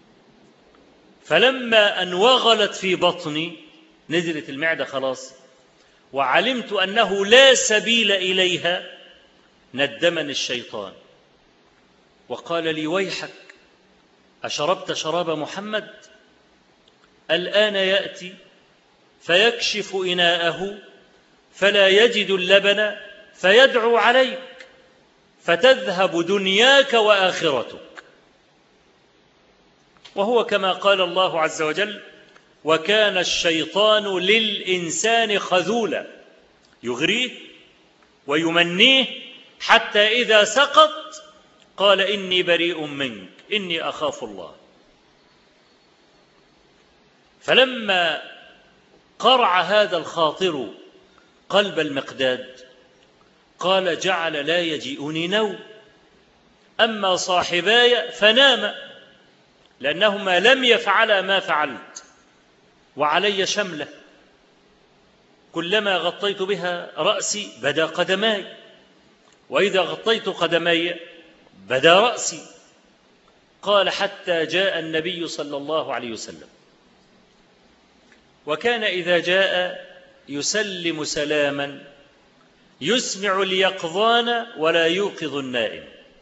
فلما أن وغلت في بطني، نزلت المعدة خلاص، وعلمت أنه لا سبيل إليها، ندمني الشيطان وقال لي ويحك، أشربت شراب محمد؟ الآن يأتي فيكشف إناءه فلا يجد اللبن فيدعو عليك فتذهب دنياك وآخرتك. وهو كما قال الله عز وجل: وكان الشيطان للإنسان خذولا، يغريه ويمنيه حتى إذا سقط قال إني بريء منك إني أخاف الله. فلما قرع هذا الخاطر قلب المقداد قال: جعل لا يجيئني نوم، أما صاحباي فناما لأنهما لم يفعلا ما فعلت، وعلي شملة كلما غطيت بها رأسي بدا قدماي، وإذا غطيت قدمي بدا رأسي. قال: حتى جاء النبي صلى الله عليه وسلم، وكان إذا جاء يسلم سلاما يسمع اليقظان ولا يوقظ النائم.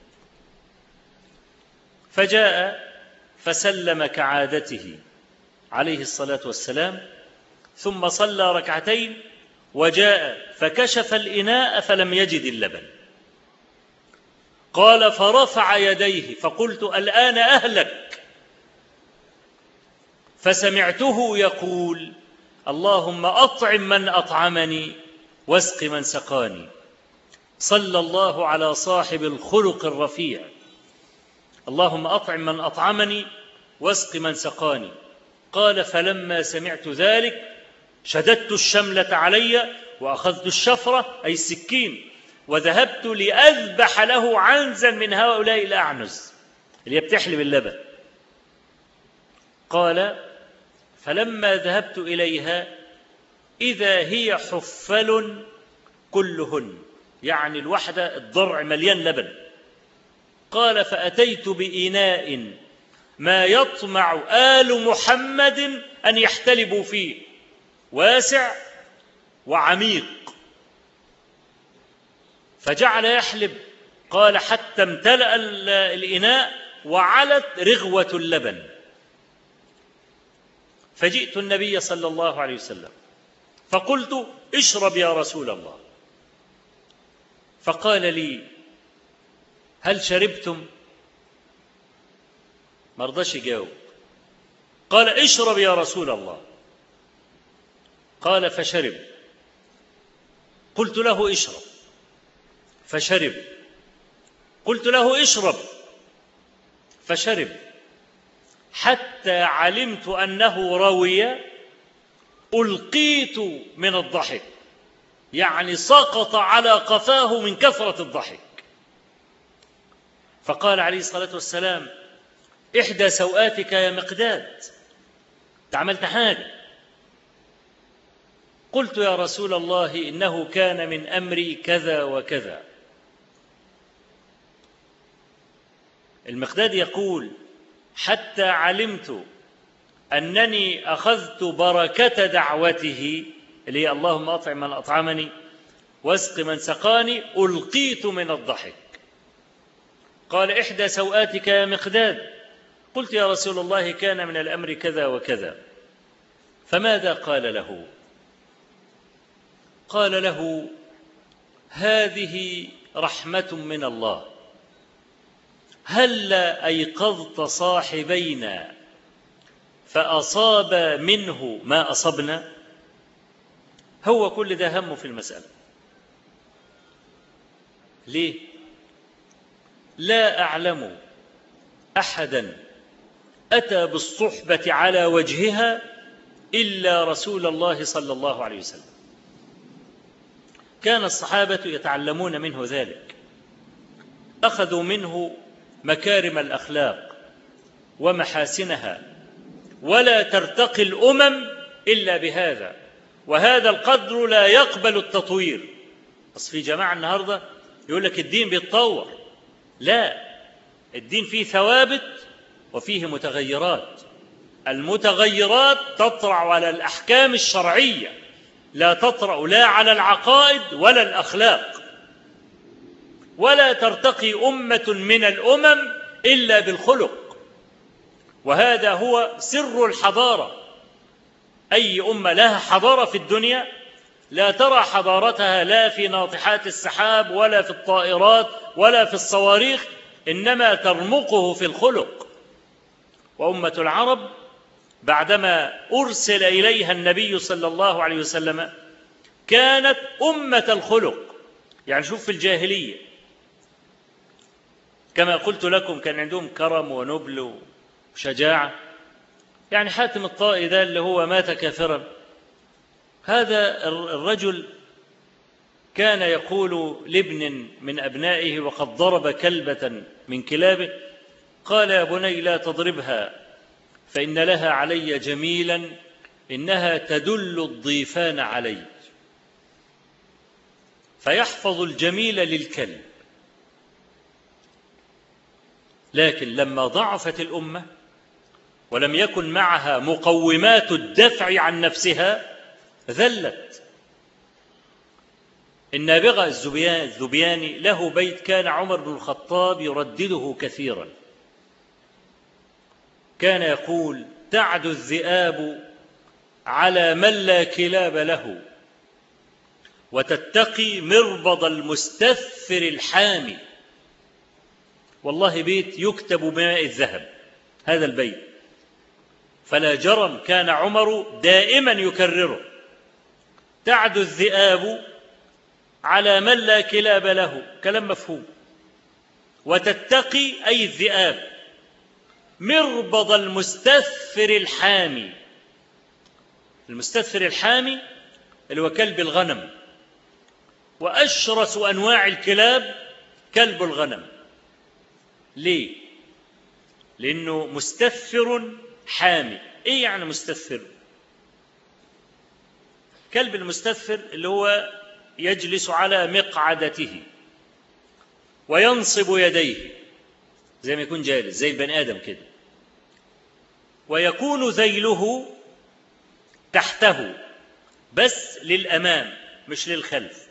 فجاء فسلم كعادته عليه الصلاة والسلام، ثم صلى ركعتين، وجاء فكشف الإناء فلم يجد اللبن. قال: فرفع يديه فقلت: الآن أهلك. فسمعته يقول: اللهم أطعم من أطعمني واسق من سقاني. صلى الله على صاحب الخلق الرفيع. اللهم أطعم من أطعمني واسق من سقاني. قال: فلما سمعت ذلك شددت الشملة علي وأخذت الشفرة أي السكين وذهبت لأذبح له عنزا من هؤلاء الأعنز اللي بتحلب اللبن. قال: فلما ذهبت إليها إذا هي حفل كلهن، يعني الوحدة الضرع مليان لبن. قال: فأتيت بإناء ما يطمع آل محمد أن يحتلبوا فيه، واسع وعميق، فجعل يحلب. قال: حتى امتلأ الإناء وعلت رغوة اللبن. فجئت النبي صلى الله عليه وسلم فقلت: اشرب يا رسول الله. فقال لي: هل شربتم؟ ما رضاش يجاوب. قال: اشرب يا رسول الله. قال: فشرب. قلت له: اشرب. فشرب. قلت له: اشرب. فشرب، حتى علمت أنه روي. ألقيت من الضحك، يعني سقط على قفاه من كثرة الضحك. فقال عليه الصلاة والسلام: إحدى سوآتك يا مقداد، عملت حاجة. قلت: يا رسول الله إنه كان من أمري كذا وكذا. المقداد يقول: حتى علمت أنني أخذت بركة دعوته اللي هي اللهم أطعم من أطعمني واسق من سقاني، ألقيت من الضحك. قال: إحدى سوآتك يا مقداد. قلت: يا رسول الله كان من الأمر كذا وكذا. فماذا قال له؟ قال له: هذه رحمة من الله، هلا أيقظت صاحبينا فأصاب منه ما أصبنا؟ هو كل ده همه في المسألة. ليه؟ لا أعلم أحدا أتى بالصحبة على وجهها إلا رسول الله صلى الله عليه وسلم. كان الصحابة يتعلمون منه ذلك، أخذوا منه مكارم الأخلاق ومحاسنها، ولا ترتقي الأمم إلا بهذا، وهذا القدر لا يقبل التطوير. بس في جماعة النهاردة يقول لك الدين بيتطور. لا، الدين فيه ثوابت وفيه متغيرات. المتغيرات تطرأ على الأحكام الشرعية، لا تطرأ لا على العقائد ولا الأخلاق. ولا ترتقي أمة من الأمم إلا بالخلق، وهذا هو سر الحضارة. أي أمة لها حضارة في الدنيا لا ترى حضارتها لا في ناطحات السحاب ولا في الطائرات ولا في الصواريخ، إنما ترمقه في الخلق. وأمة العرب بعدما أرسل إليها النبي صلى الله عليه وسلم كانت أمة الخلق. يعني شوف في الجاهلية كما قلت لكم كان عندهم كرم ونبل وشجاعة. يعني حاتم الطائي ده اللي هو مات كافرا، هذا الرجل كان يقول لابن من أبنائه وقد ضرب كلبة من كلابه، قال: يا بني لا تضربها فإن لها علي جميلا، إنها تدل الضيفان علي. فيحفظ الجميل للكلب. لكن لما ضعفت الأمة ولم يكن معها مقومات الدفع عن نفسها ذلت. النابغة الذبياني له بيت كان عمر بن الخطاب يردده كثيرا، كان يقول: تعد الذئاب على من لا كلاب له، وتتقي مربض المستثفر الحامي. والله بيت يكتب بماء الذهب هذا البيت، فلا جرم كان عمر دائما يكرره: تعد الذئاب على من لا كلاب له، كلام مفهوم. وتتقي أي الذئاب مربض المستثفر الحامي. المستثفر الحامي اللي هو كلب الغنم، وأشرس أنواع الكلاب كلب الغنم. ليه؟ لأنه مستثفر حامي. إيه يعني مستثفر؟ كلب المستثفر اللي هو يجلس على مقعدته وينصب يديه زي ما يكون جالس زي البني آدم كده، ويكون ذيله تحته بس للأمام مش للخلف.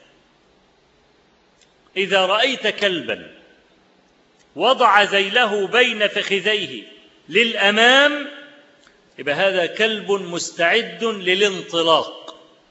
إذا رأيت كلبا وضع ذيله بين فخذيه للأمام يبقى هذا كلب مستعد للانطلاق،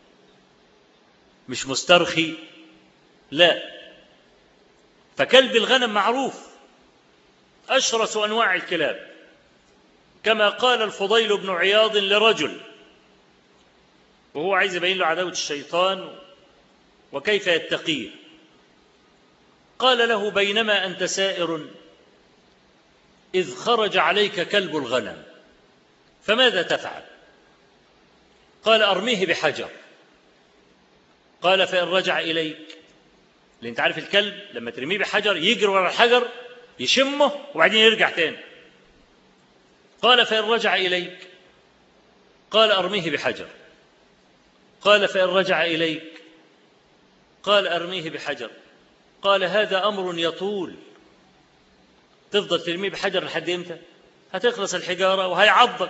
مش مسترخي. لا، فكلب الغنم معروف أشرس أنواع الكلاب، كما قال الفضيل بن عياض لرجل وهو عايز يبين له عداوة الشيطان وكيف يتقيه، قال له: بينما أنت سائر إذ خرج عليك كلب الغنم فماذا تفعل؟ قال: أرميه بحجر. قال: فإن رجع إليك، لأن أنت عارف الكلب لما ترميه بحجر يجري ورا الحجر يشمه وبعدين يرجع تاني. قال: فإن رجع إليك. قال: أرميه بحجر. قال: فإن رجع إليك. قال: أرميه بحجر. قال: هذا أمر يطول، تفضل ترميه بحجر لحد إمتى؟ هتخلص الحجارة وهيعضك.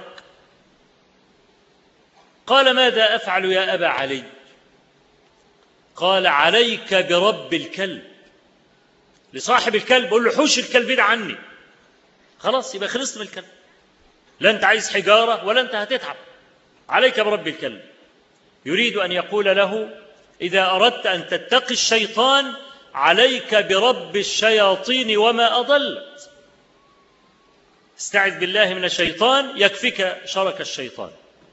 قال: ماذا أفعل يا أبا علي؟ قال: عليك برب الكلب. لصاحب الكلب قل له: حوش الكلب ده عني. خلاص، يبقى خلصت من الكلب، لا أنت عايز حجارة ولا أنت هتتعب. عليك برب الكلب. يريد أن يقول له: إذا أردت أن تتقي الشيطان عليك برب الشياطين وما أضلت. استعذ بالله من الشيطان يكفك شرك الشيطان.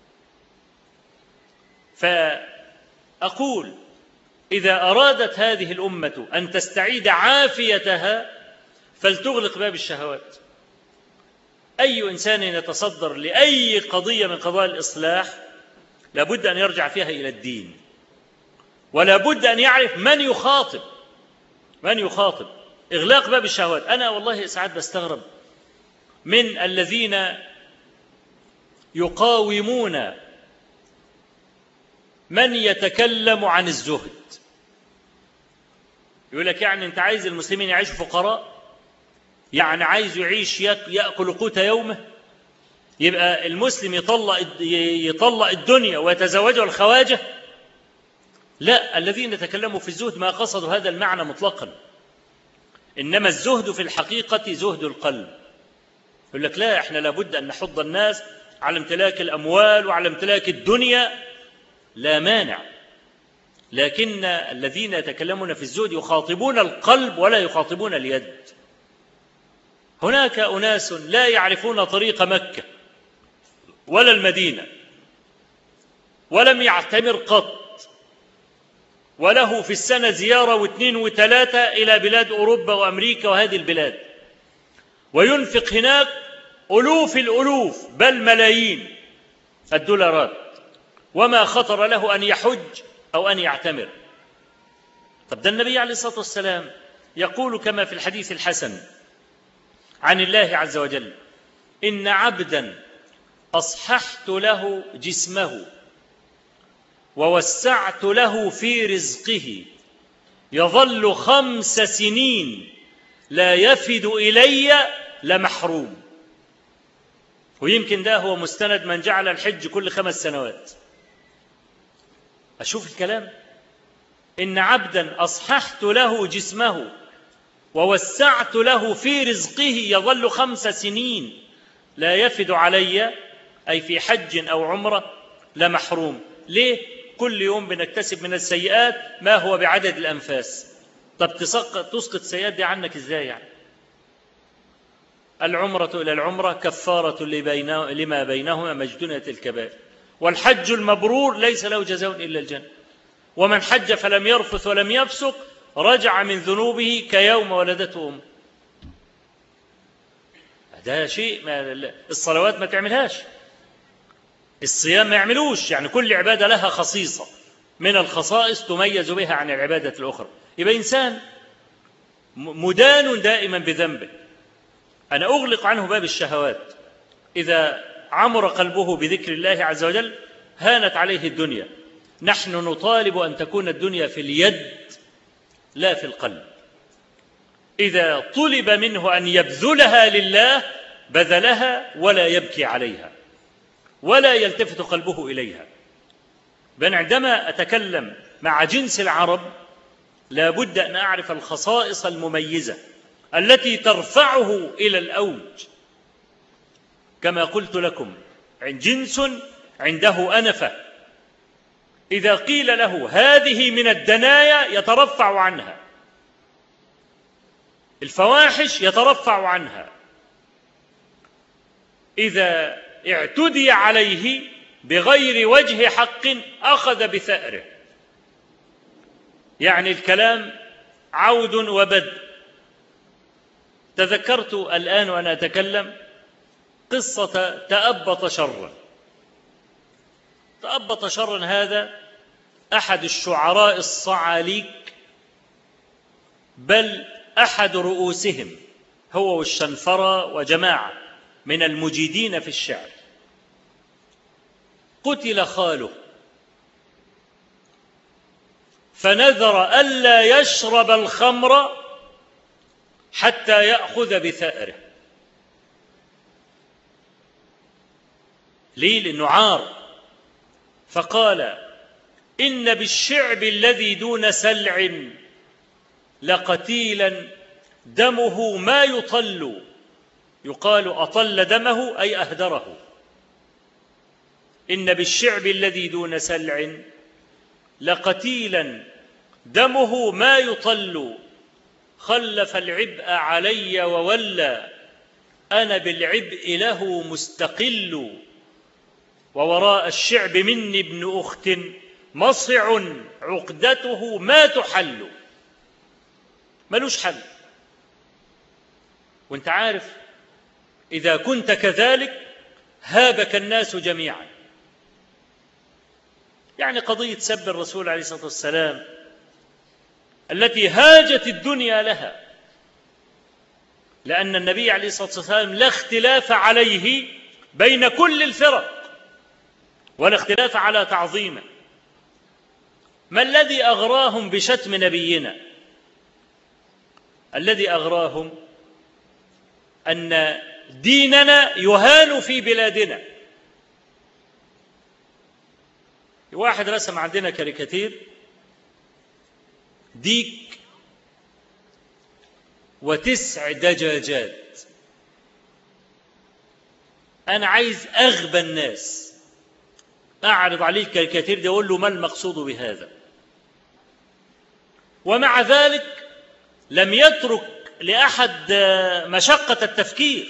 فأقول: إذا أرادت هذه الأمة أن تستعيد عافيتها فلتغلق باب الشهوات. أي إنسان يتصدر لأي قضية من قضايا الإصلاح لابد أن يرجع فيها إلى الدين، ولابد أن يعرف من يخاطب. إغلاق باب الشهوات. أنا والله ساعات بستغرب من الذين يقاومون من يتكلم عن الزهد. يقول لك يعني أنت عايز المسلمين يعيشوا فقراء؟ يعني عايز يعيش يأكل قوت يومه؟ يبقى المسلم يطلق الدنيا ويتزوجها الخواجة؟ لا، الذين تكلموا في الزهد ما قصدوا هذا المعنى مطلقا، إنما الزهد في الحقيقة زهد القلب. يقول لك لا، احنا لابد أن نحض الناس على امتلاك الأموال وعلى امتلاك الدنيا، لا مانع، لكن الذين يتكلمون في الزهد يخاطبون القلب ولا يخاطبون اليد. هناك أناس لا يعرفون طريق مكة ولا المدينة، ولم يعتمر قط، وله في السنة زيارة واثنين وثلاثة إلى بلاد أوروبا وأمريكا وهذه البلاد، وينفق هناك ألوف الألوف بل ملايين الدولارات، وما خطر له أن يحج أو أن يعتمر. طب ده النبي عليه الصلاة والسلام يقول كما في الحديث الحسن عن الله عز وجل: إن عبدا أصححت له جسمه ووسعت له في رزقه يظل 5 سنين لا يفد إلي لمحروم. ويمكن ده هو مستند من جعل الحج كل 5 سنوات. أشوف الكلام، إن عبدا أصححت له جسمه ووسعت له في رزقه يظل 5 سنين لا يفد علي، أي في حج أو عمرة، لمحروم. ليه؟ كل يوم بنكتسب من السيئات ما هو بعدد الأنفاس. طب تسقط السيئات دي عنك إزاي يعني؟ العمرة إلى العمرة كفارة لما بينهما مجتنية الكبائر، والحج المبرور ليس له جزاء إلا الجنة، ومن حج فلم يرفث ولم يفسق رجع من ذنوبه كيوم ولدته أمه. ده شيء الصلوات ما تعملهاش، الصيام ما يعملوش، يعني كل عبادة لها خصيصة من الخصائص تميز بها عن العبادة الأخرى. يبقى إنسان مدان دائما بذنبه. أنا أغلق عنه باب الشهوات. إذا عمر قلبه بذكر الله عز وجل هانت عليه الدنيا. نحن نطالب أن تكون الدنيا في اليد لا في القلب. إذا طلب منه أن يبذلها لله بذلها ولا يبكي عليها ولا يلتفت قلبه إليها. بل عندما أتكلم مع جنس العرب لا بد أن أعرف الخصائص المميزة التي ترفعه إلى الأوج. كما قلت لكم، جنس عنده أنفة، إذا قيل له هذه من الدنايا يترفع عنها، الفواحش يترفع عنها، إذا اعتدي عليه بغير وجه حق أخذ بثأره. يعني الكلام عود وبدء. تذكرت الآن وأنا أتكلم قصة تأبط شرا. تأبط شرا هذا أحد الشعراء الصعاليك، بل أحد رؤوسهم، هو والشنفرة وجماعة من المجيدين في الشعر. قتل خاله فنذر ألا يشرب الخمر حتى يأخذ بثأره. ليه؟ لأنه عار. فقال: إن بالشعب الذي دون سلع لقتيلا دمه ما يطل، يقال أطل دمه أي أهدره. إن بالشعب الذي دون سلع لقتيلا دمه ما يطل، خلف العبء علي وولى، أنا بالعبء له مستقل، ووراء الشعب مني ابن أخت مصع عقدته ما تحل. ملوش حل. وانت عارف إذا كنت كذلك هابك الناس جميعا. يعني قضية سب الرسول عليه الصلاة والسلام التي هاجت الدنيا لها، لأن النبي عليه الصلاة والسلام لا اختلاف عليه بين كل الفرق ولا اختلاف على تعظيمه. ما الذي أغراهم بشتم نبينا؟ الذي أغراهم أن ديننا يهان في بلادنا. واحد رسم عندنا كاريكاتير ديك و9 دجاجات. أنا عايز أغبى الناس أعرض عليه الكاريكاتير ده أقول له ما المقصود بهذا؟ ومع ذلك لم يترك لأحد مشقة التفكير،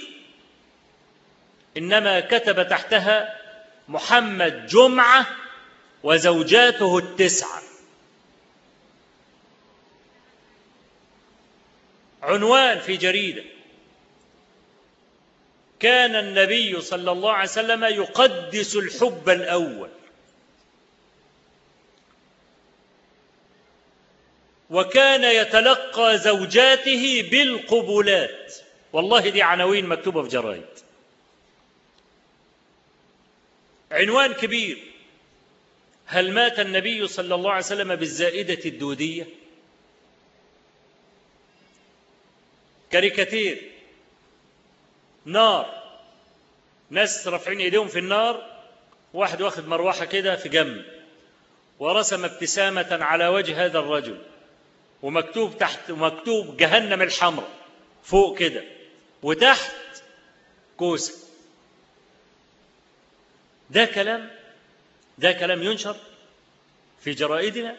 إنما كتب تحتها محمد جمعة وزوجاته 9. عنوان في جريدة. كان النبي صلى الله عليه وسلم يقدس الحب الأول، وكان يتلقى زوجاته بالقبلات. والله دي عناوين مكتوبة في جرايد. عنوان كبير. هل مات النبي صلى الله عليه وسلم بالزائدة الدودية؟ كاريكاتير نار، ناس رافعين ايديهم في النار، واحد واخد مروحة كده في جنب، ورسم ابتسامة على وجه هذا الرجل، ومكتوب تحت، مكتوب جهنم الحمراء فوق كده، وتحت كوسة. ده كلام ينشر في جرائدنا.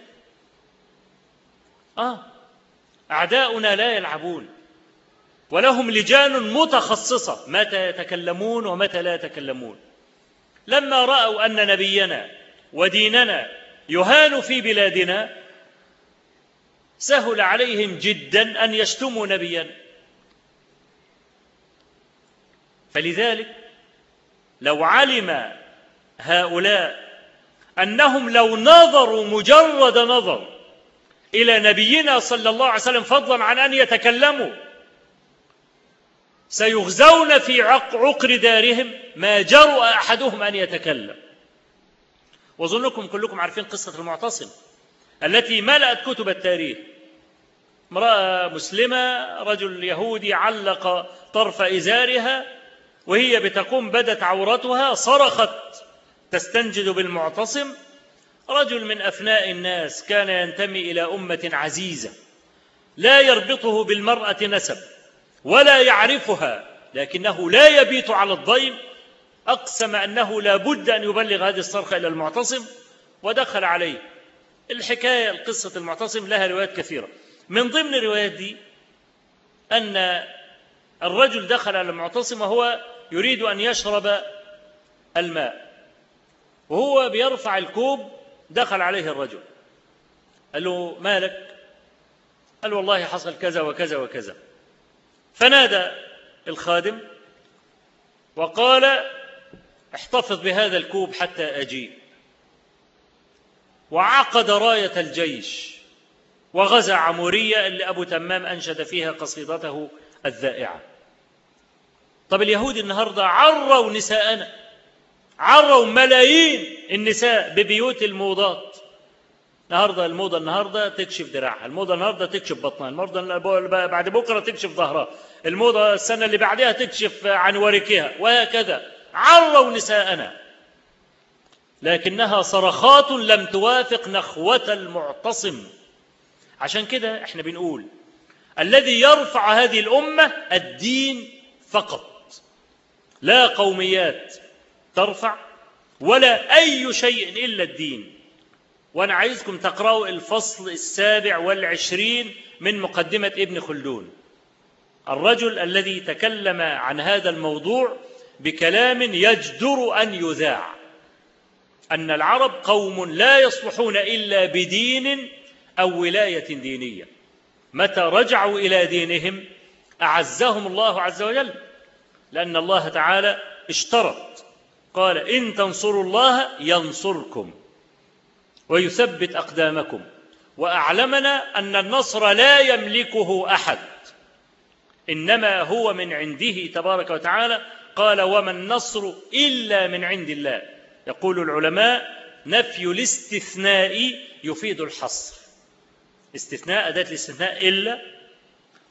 أعداؤنا لا يلعبون، ولهم لجان متخصصة متى يتكلمون ومتى لا يتكلمون. لما رأوا أن نبينا وديننا يهان في بلادنا سهل عليهم جدا أن يشتموا نبينا. فلذلك لو علم هؤلاء أنهم لو نظروا مجرد نظر إلى نبينا صلى الله عليه وسلم فضلا عن أن يتكلموا سيغزون في عقر دارهم ما جرؤ أحدهم أن يتكلم. وظنكم كلكم عارفين قصة المعتصم التي ملأت كتب التاريخ. امرأة مسلمة، رجل يهودي علق طرف إزارها وهي بتقوم بدت عورتها، صرخت تستنجد بالمعتصم. رجل من أفناء الناس كان ينتمي إلى أمة عزيزة لا يربطه بالمرأة نسب ولا يعرفها، لكنه لا يبيت على الضيم، أقسم أنه لا بد أن يبلغ هذه الصرخة إلى المعتصم ودخل عليه. الحكاية القصة المعتصم لها روايات كثيرة. من ضمن الروايات دي أن الرجل دخل على المعتصم وهو يريد أن يشرب الماء، وهو بيرفع الكوب دخل عليه الرجل قال له مالك؟ قال والله حصل كذا وكذا وكذا. فنادى الخادم وقال احتفظ بهذا الكوب حتى أجيء، وعقد راية الجيش وغزا عمورية اللي أبو تمام أنشد فيها قصيدته الذائعة. طب اليهود النهاردة عروا نساءنا، عروا ملايين النساء ببيوت الموضات. الموضة النهاردة تكشف دراعها، الموضة النهاردة تكشف بطنها، الموضة بعد بكرة تكشف ظهرها، الموضة السنة اللي بعدها تكشف عن وركها، وهكذا. عروا نساءنا، لكنها صرخات لم توافق نخوة المعتصم. عشان كده احنا بنقول الذي يرفع هذه الأمة الدين فقط، لا قوميات ترفع ولا أي شيء إلا الدين. وأنا عايزكم تقرأوا الفصل 27 من مقدمة ابن خلدون، الرجل الذي تكلم عن هذا الموضوع بكلام يجدر أن يذاع، أن العرب قوم لا يصلحون إلا بدين أو ولاية دينية، متى رجعوا إلى دينهم أعزهم الله عز وجل، لأن الله تعالى اشترط، قال إن تنصروا الله ينصركم ويثبت أقدامكم، وأعلمنا أن النصر لا يملكه أحد، إنما هو من عنده تبارك وتعالى. قال وما النصر إلا من عند الله. يقول العلماء نفي الاستثناء يفيد الحصر. استثناء أداة الاستثناء إلا،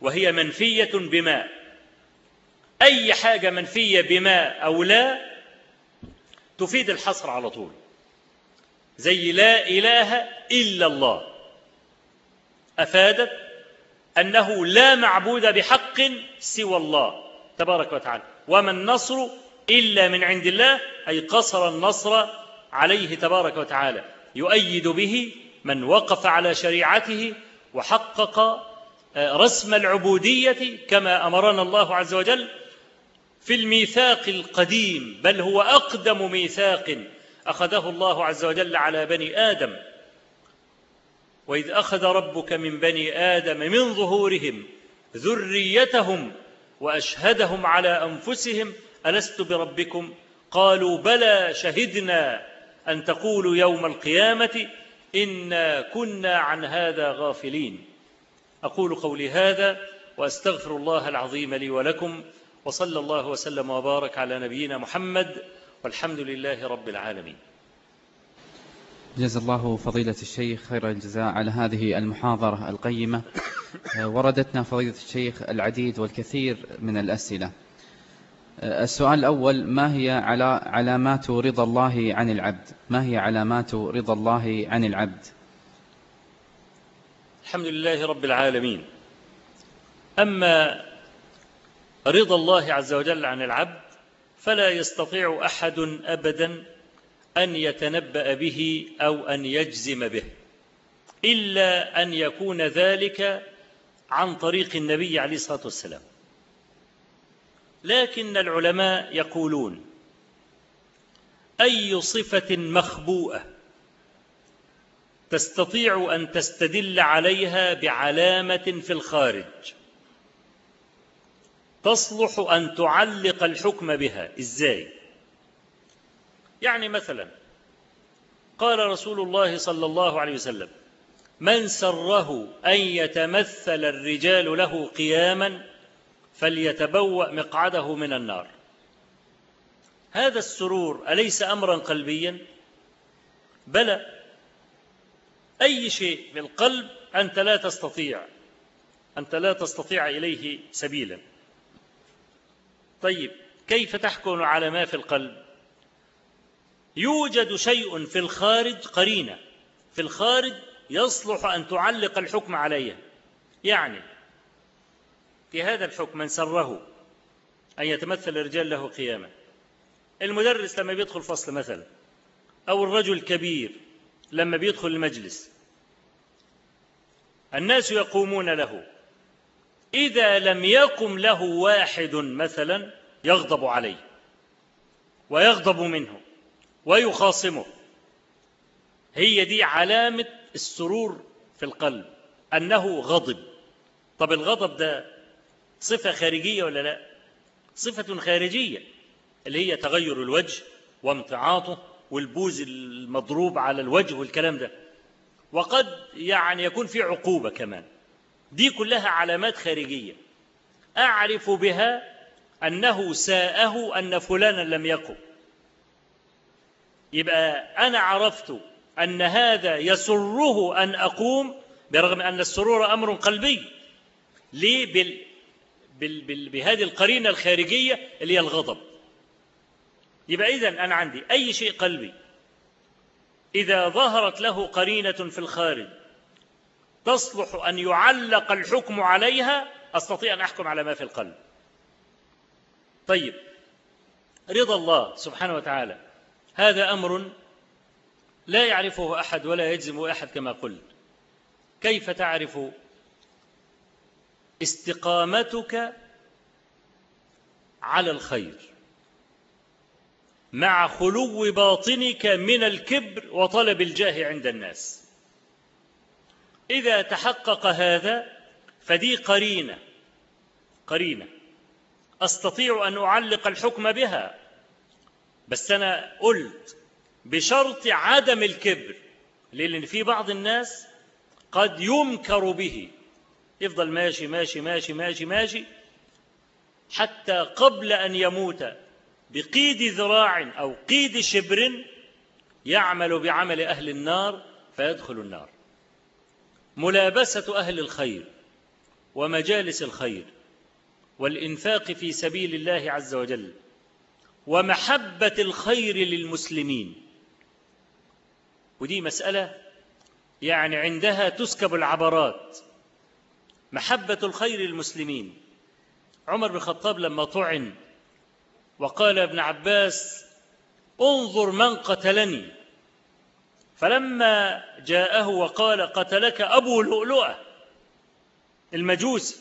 وهي منفية بما. أي حاجة منفية بما أو لا تفيد الحصر على طول، زي لا إله إلا الله، أفادت أنه لا معبود بحق سوى الله تبارك وتعالى، وما النصر إلا من عند الله، أي قصر النصر عليه تبارك وتعالى، يؤيد به من وقف على شريعته وحقق رسم العبودية كما أمرنا الله عز وجل في الميثاق القديم، بل هو أقدم ميثاق أخذه الله عز وجل على بني آدم: وإذ أخذ ربك من بني آدم من ظهورهم ذريتهم وأشهدهم على أنفسهم ألست بربكم قالوا بلى شهدنا أن تقولوا يوم القيامة إنا كنا عن هذا غافلين. أقول قولي هذا وأستغفر الله العظيم لي ولكم، وصلى الله وسلم وبارك على نبينا محمد، والحمد لله رب العالمين. جزا الله فضيلة الشيخ خير الجزاء على هذه المحاضرة القيمة. وردتنا فضيلة الشيخ العديد والكثير من الأسئلة. السؤال الأول: ما هي علامات رضا الله عن العبد؟ ما هي علامات رضا الله عن العبد؟ الحمد لله رب العالمين. أما رضا الله عز وجل عن العبد فلا يستطيع أحد أبدا أن يتنبأ به أو أن يجزم به، إلا أن يكون ذلك عن طريق النبي عليه الصلاة والسلام. لكن العلماء يقولون: أي صفة مخبوءة تستطيع أن تستدل عليها بعلامة في الخارج تصلح أن تعلق الحكم بها؟ إزاي؟ يعني مثلا قال رسول الله صلى الله عليه وسلم: من سره أن يتمثل الرجال له قياما فليتبوأ مقعده من النار. هذا السرور أليس أمرا قلبيا؟ بلى. أي شيء بالقلب أنت لا تستطيع إليه سبيلا. طيب، كيف تحكم على ما في القلب؟ يوجد شيء في الخارج، قرينة في الخارج يصلح أن تعلق الحكم عليها. يعني في هذا الحكم: من سره أن يتمثل الرجال له قياما. المدرس لما بيدخل فصل مثلا، أو الرجل الكبير لما بيدخل المجلس، الناس يقومون له، إذا لم يقم له واحد مثلا يغضب عليه ويغضب منه ويخاصمه. هي دي علامة السرور في القلب، أنه غضب. طب الغضب ده صفة خارجية ولا لا؟ صفة خارجية، اللي هي تغير الوجه وامتعاطه والبوز المضروب على الوجه والكلام ده، وقد يعني يكون في عقوبة كمان. دي كلها علامات خارجية أعرف بها أنه ساءه أن فلانا لم يقم. يبقى أنا عرفت أن هذا يسره أن أقوم، برغم أن السرور أمر قلبي. ليه؟ بهذه القرينة الخارجية اللي هي الغضب. يبقى إذن أنا عندي أي شيء قلبي إذا ظهرت له قرينة في الخارج تصلح أن يعلق الحكم عليها، أستطيع أن أحكم على ما في القلب. طيب، رضا الله سبحانه وتعالى هذا أمر لا يعرفه أحد ولا يجزم أحد كما قلت. كيف تعرف استقامتك على الخير مع خلو باطنك من الكبر وطلب الجاه عند الناس؟ إذا تحقق هذا فدي قرينة أستطيع أن أعلق الحكم بها، بس أنا قلت بشرط عدم الكبر، لأن في بعض الناس قد يمكر به، يفضل ماشي ماشي ماشي ماشي ماشي حتى قبل أن يموت بقيد ذراع أو قيد شبر يعمل بعمل أهل النار فيدخل النار. ملابسة أهل الخير ومجالس الخير والإنفاق في سبيل الله عز وجل ومحبة الخير للمسلمين. ودي مسألة يعني عندها تسكب العبرات، محبة الخير للمسلمين. عمر بن الخطاب لما طعن وقال ابن عباس انظر من قتلني، فلما جاءه وقال قتلك أبو لؤلؤة المجوسي،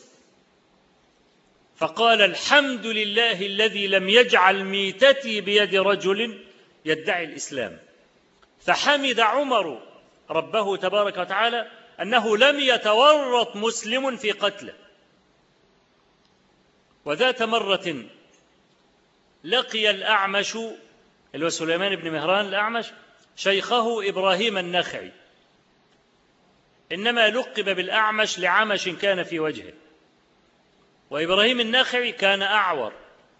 فقال الحمد لله الذي لم يجعل ميتتي بيد رجل يدعي الإسلام. فحمد عمر ربه تبارك وتعالى أنه لم يتورط مسلم في قتله. وذات مرة لقي الأعمش اللي هو سليمان بن مهران الأعمش شيخه إبراهيم النخعي، إنما لقب بالأعمش لعمش كان في وجهه، وإبراهيم النخعي كان أعور.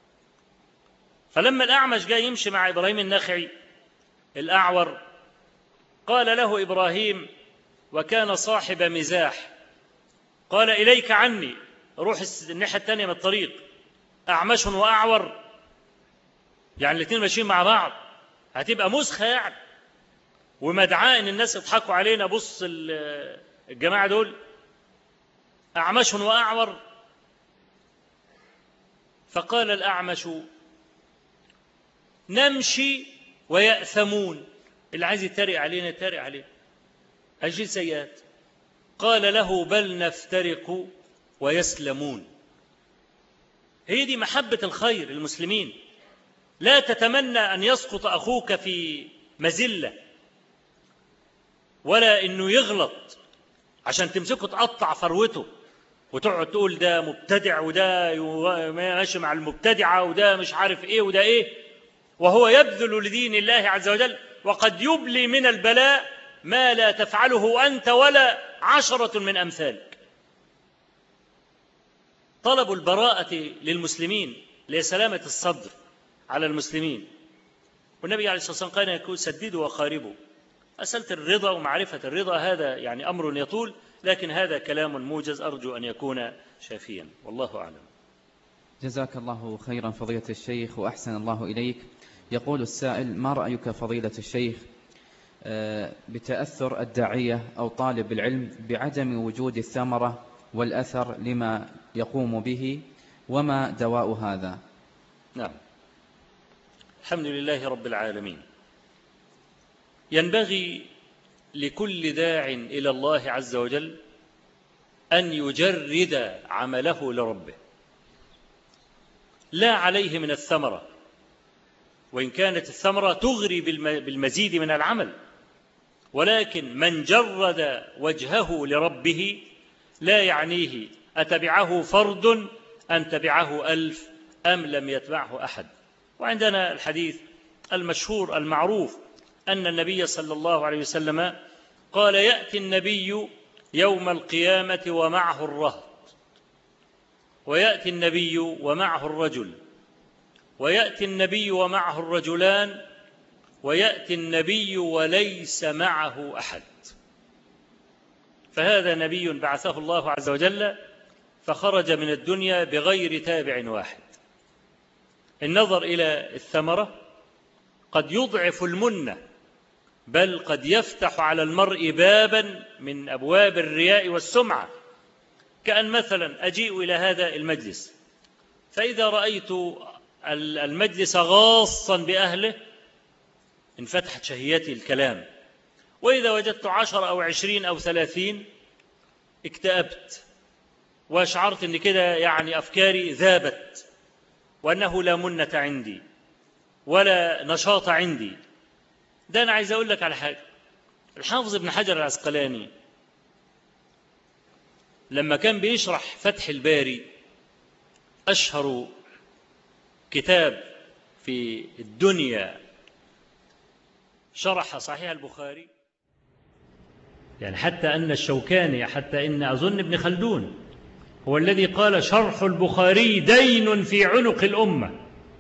فلما الأعمش جاء يمشي مع إبراهيم النخعي الأعور قال له إبراهيم وكان صاحب مزاح، قال إليك عني، روح الناحية الثانية من الطريق، أعمش وأعور يعني الاثنين ماشيين مع بعض، هتبقى مسخة يعني ومدعاء إن الناس يضحكوا علينا. بص الجماعة دول أعمش وأعور. فقال الأعمش نمشي ويأثمون، اللي عايز يتريق علينا يتريق عليه، هيشيل سيئات. قال له بل نفترق ويسلمون. هي دي محبة الخير للمسلمين. لا تتمنى أن يسقط أخوك في مزلة ولا أنه يغلط عشان تمسكه تقطع فروته وتقعد تقول ده مبتدع وده ماشي مع المبتدعة وده مش عارف إيه وده إيه، وهو يبذل لدين الله عز وجل، وقد يبلي من البلاء ما لا تفعله أنت ولا 10 من أمثالك. طلب البراءة للمسلمين لسلامة الصدر على المسلمين، والنبي عليه الصلاة والسلام كان يقول سددوا وقاربوا. مسألة الرضا ومعرفة الرضا هذا يعني أمر يطول، لكن هذا كلام موجز أرجو أن يكون شافيا، والله أعلم. جزاك الله خيرا فضيلة الشيخ وأحسن الله إليك. يقول السائل: ما رأيك فضيلة الشيخ بتأثر الداعية أو طالب العلم بعدم وجود الثمرة والأثر لما يقوم به، وما دواء هذا؟ نعم، الحمد لله رب العالمين. ينبغي لكل داع إلى الله عز وجل أن يجرد عمله لربه، لا عليه من الثمرة، وإن كانت الثمرة تغري بالمزيد من العمل، ولكن من جرد وجهه لربه لا يعنيه أتبعه فرد أم تبعه 1000 أم لم يتبعه أحد. وعندنا الحديث المشهور المعروف أن النبي صلى الله عليه وسلم قال يأتي النبي يوم القيامة ومعه الرهط، ويأتي النبي ومعه الرجل، ويأتي النبي ومعه الرجلان، ويأتي النبي وليس معه أحد. فهذا نبي بعثه الله عز وجل فخرج من الدنيا بغير تابع واحد. النظر إلى الثمرة قد يضعف المنة، بل قد يفتح على المرء بابا من أبواب الرياء والسمعة. كأن مثلا أجيء إلى هذا المجلس فإذا رأيت المجلس غاصا بأهله انفتحت شهيتي الكلام، وإذا وجدت 10 أو 20 أو 30 اكتئبت وأشعرت أن كده يعني أفكاري ذابت وأنه لا منة عندي ولا نشاط عندي. ده أنا عايز أقول لك على حاجة. الحافظ ابن حجر العسقلاني لما كان بيشرح فتح الباري، أشهر كتاب في الدنيا، شرح صحيح البخاري، يعني حتى أن الشوكاني، حتى إن أظن ابن خلدون هو الذي قال شرح البخاري دين في عنق الأمة.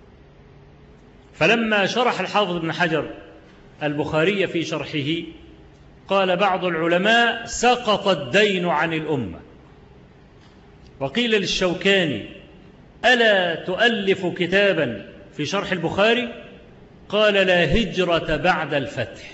فلما شرح الحافظ ابن حجر البخاري في شرحه قال بعض العلماء سقط الدين عن الأمة، وقيل للشوكاني: ألا تؤلف كتابا في شرح البخاري؟ قال: لا هجرة بعد الفتح،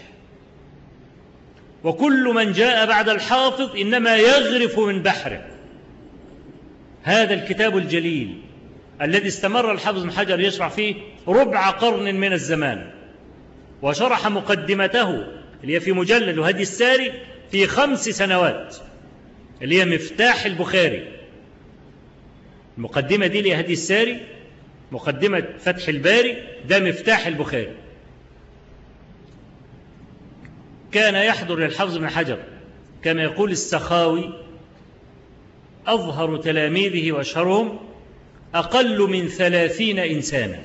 وكل من جاء بعد الحافظ إنما يغرف من بحره. هذا الكتاب الجليل الذي استمر الحافظ بن حجر يشرح فيه ربع قرن من الزمان، وشرح مقدمته اللي هي في مجلد هدي الساري في 5 سنوات، اللي هي مفتاح البخاري. المقدمة دي لهدي الساري، مقدمة فتح الباري، ده مفتاح البخاري. كان يحضر للحافظ بن حجر كما يقول السخاوي: أظهر تلاميذه وأشهرهم أقل من 30 إنسانا.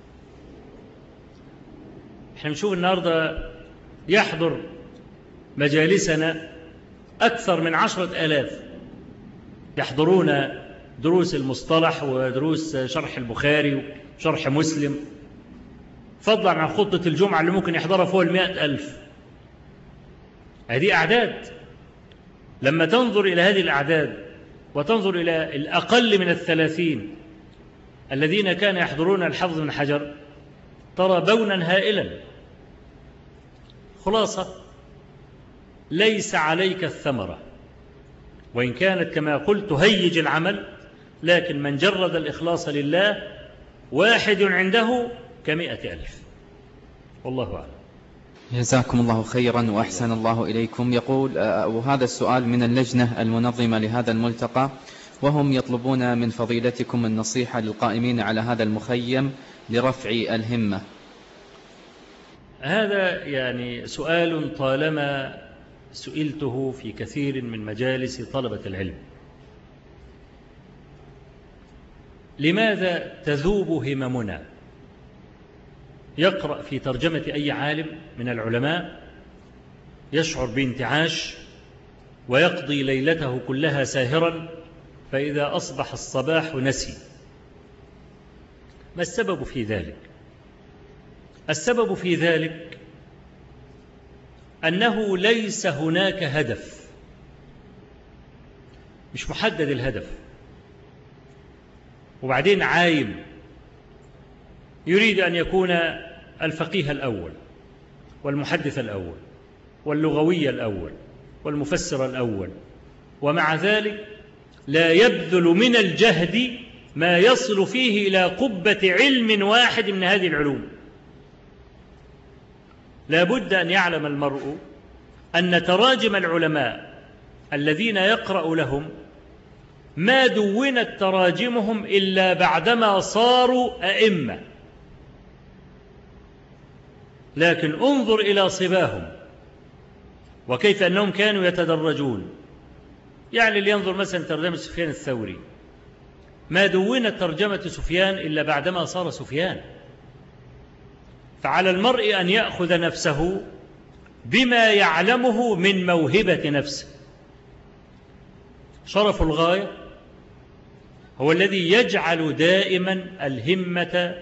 احنا نشوف النهاردة يحضر مجالسنا أكثر من 10,000 يحضرون دروس المصطلح ودروس شرح البخاري وشرح مسلم، فضلا عن خطة الجمعة اللي ممكن يحضرها فوق 100,000. هذه أعداد. لما تنظر إلى هذه الأعداد وتنظر إلى الأقل من 30 الذين كان يحضرون الحافظ بن حجر، ترى بونا هائلا. خلاصة: ليس عليك الثمرة، وإن كانت كما قلت تهيج العمل، لكن من جرد الإخلاص لله واحد عنده ك100,000. والله أعلم. جزاكم الله خيرا وأحسن الله إليكم. يقول وهذا السؤال من اللجنة المنظمة لهذا الملتقى، وهم يطلبون من فضيلتكم النصيحة للقائمين على هذا المخيم لرفع الهمة. هذا يعني سؤال طالما سئلته في كثير من مجالس طلبة العلم. لماذا تذوب هممنا؟ يقرأ في ترجمة أي عالم من العلماء يشعر بانتعاش ويقضي ليلته كلها ساهرا، فإذا أصبح الصباح نسي. ما السبب في ذلك؟ السبب في ذلك أنه ليس هناك هدف، مش محدد الهدف، وبعدين عايم يريد أن يكون الفقيه الأول والمحدث الأول واللغوي الأول والمفسر الأول، ومع ذلك لا يبذل من الجهد ما يصل فيه إلى قبة علم واحد من هذه العلوم. لا بد أن يعلم المرء أن تراجم العلماء الذين يقرأ لهم ما دونت تراجمهم إلا بعدما صاروا أئمة. لكن انظر إلى صباهم وكيف أنهم كانوا يتدرجون. يعني اللي ينظر مثلا ترجمة سفيان الثوري، ما دونت ترجمة سفيان إلا بعدما صار سفيان. فعلى المرء أن يأخذ نفسه بما يعلمه من موهبة نفسه. شرف الغاية هو الذي يجعل دائما الهمة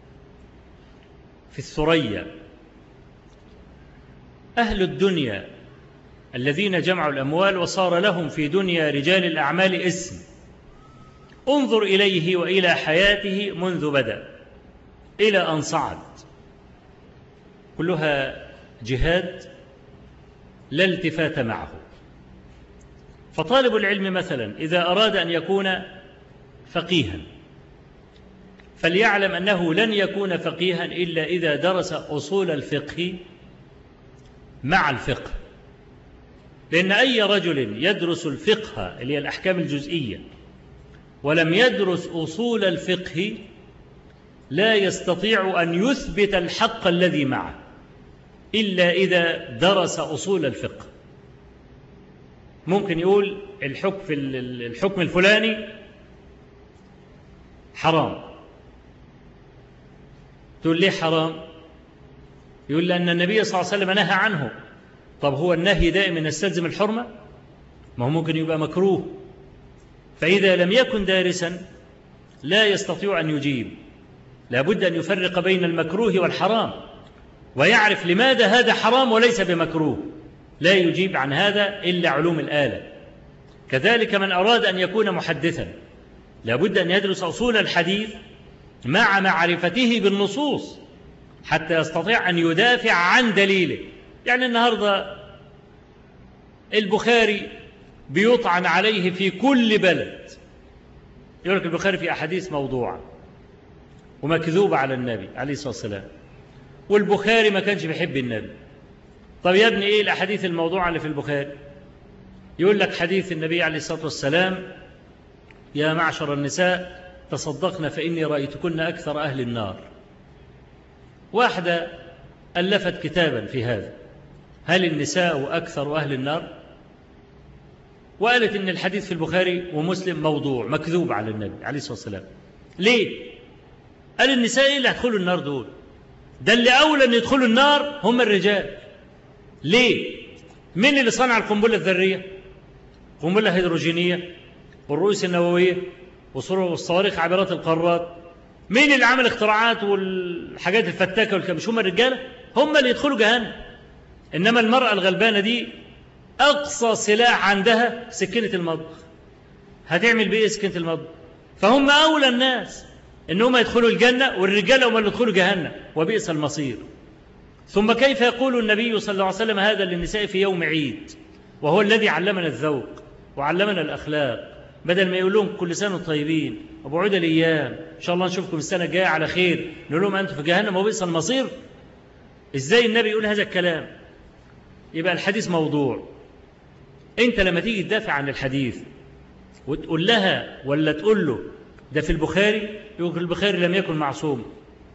في الثريا. أهل الدنيا الذين جمعوا الأموال وصار لهم في دنيا رجال الأعمال اسم، انظر إليه وإلى حياته منذ بدأ إلى أن صعد، كلها جهاد لا التفات معه. فطالب العلم مثلا إذا أراد أن يكون فقيها فليعلم أنه لن يكون فقيها إلا إذا درس أصول الفقه مع الفقه. لأن أي رجل يدرس الفقه اللي هي الأحكام الجزئية ولم يدرس أصول الفقه لا يستطيع أن يثبت الحق الذي معه إلا إذا درس أصول الفقه. ممكن يقول الحكم الفلاني حرام، تقول ليه حرام؟ يقول لأن النبي صلى الله عليه وسلم نهى عنه. طب هو النهي دائما يستلزم الحرمة؟ ما هو ممكن يبقى مكروه. فإذا لم يكن دارسا لا يستطيع أن يجيب. لابد أن يفرق بين المكروه والحرام ويعرف لماذا هذا حرام وليس بمكروه. لا يجيب عن هذا إلا علوم الآلة. كذلك من أراد أن يكون محدثا لابد أن يدرس أصول الحديث مع معرفته بالنصوص حتى يستطيع أن يدافع عن دليله. يعني النهاردة البخاري بيطعن عليه في كل بلد، يقول لك البخاري في أحاديث موضوعة ومكذوبة على النبي عليه الصلاة والسلام، والبخاري ما كانش بيحب النبي. طب يا ابني إيه الأحاديث الموضوعة اللي في البخاري؟ يقول لك حديث النبي عليه الصلاة والسلام: يا معشر النساء تصدقن فإني رأيتكن أكثر أهل النار. واحدة ألفت كتابا في هذا، هل النساء أكثر أهل النار؟ وقالت إن الحديث في البخاري ومسلم موضوع مكذوب على النبي عليه الصلاة والسلام. ليه؟ قال النساء إيه اللي هيدخلوا النار دول؟ ده اللي أولى أن يدخلوا النار هم الرجال. ليه؟ مين اللي صنع القنبلة الذرية؟ قنبلة هيدروجينية والرؤوس النووية والصواريخ عابرات القارات. مين اللي عمل اختراعات والحاجات الفتاكة مش هم الرجالة؟ هم اللي يدخلوا جهنم. إنما المرأة الغلبانة دي أقصى سلاح عندها سكينة المطبخ، هتعمل بإيه سكينة المطبخ؟ فهم أولى الناس إنهم يدخلوا الجنة، والرجال هم اللي يدخلوا جهنم، وبئس المصير. ثم كيف يقول النبي صلى الله عليه وسلم هذا للنساء في يوم عيد وهو الذي علمنا الذوق وعلمنا الأخلاق، بدل ما يقول لهم كل سنة طيبين وبعود الأيام إن شاء الله نشوفكم السنة الجاية على خير، نقول لهم أنتم في جهنم وبئس المصير؟ إزاي النبي يقول هذا الكلام؟ يبقى الحديث موضوع. أنت لما تيجي تدافع عن الحديث وتقول لها ولا تقول له ده في البخاري، يقول البخاري لم يكن معصوم.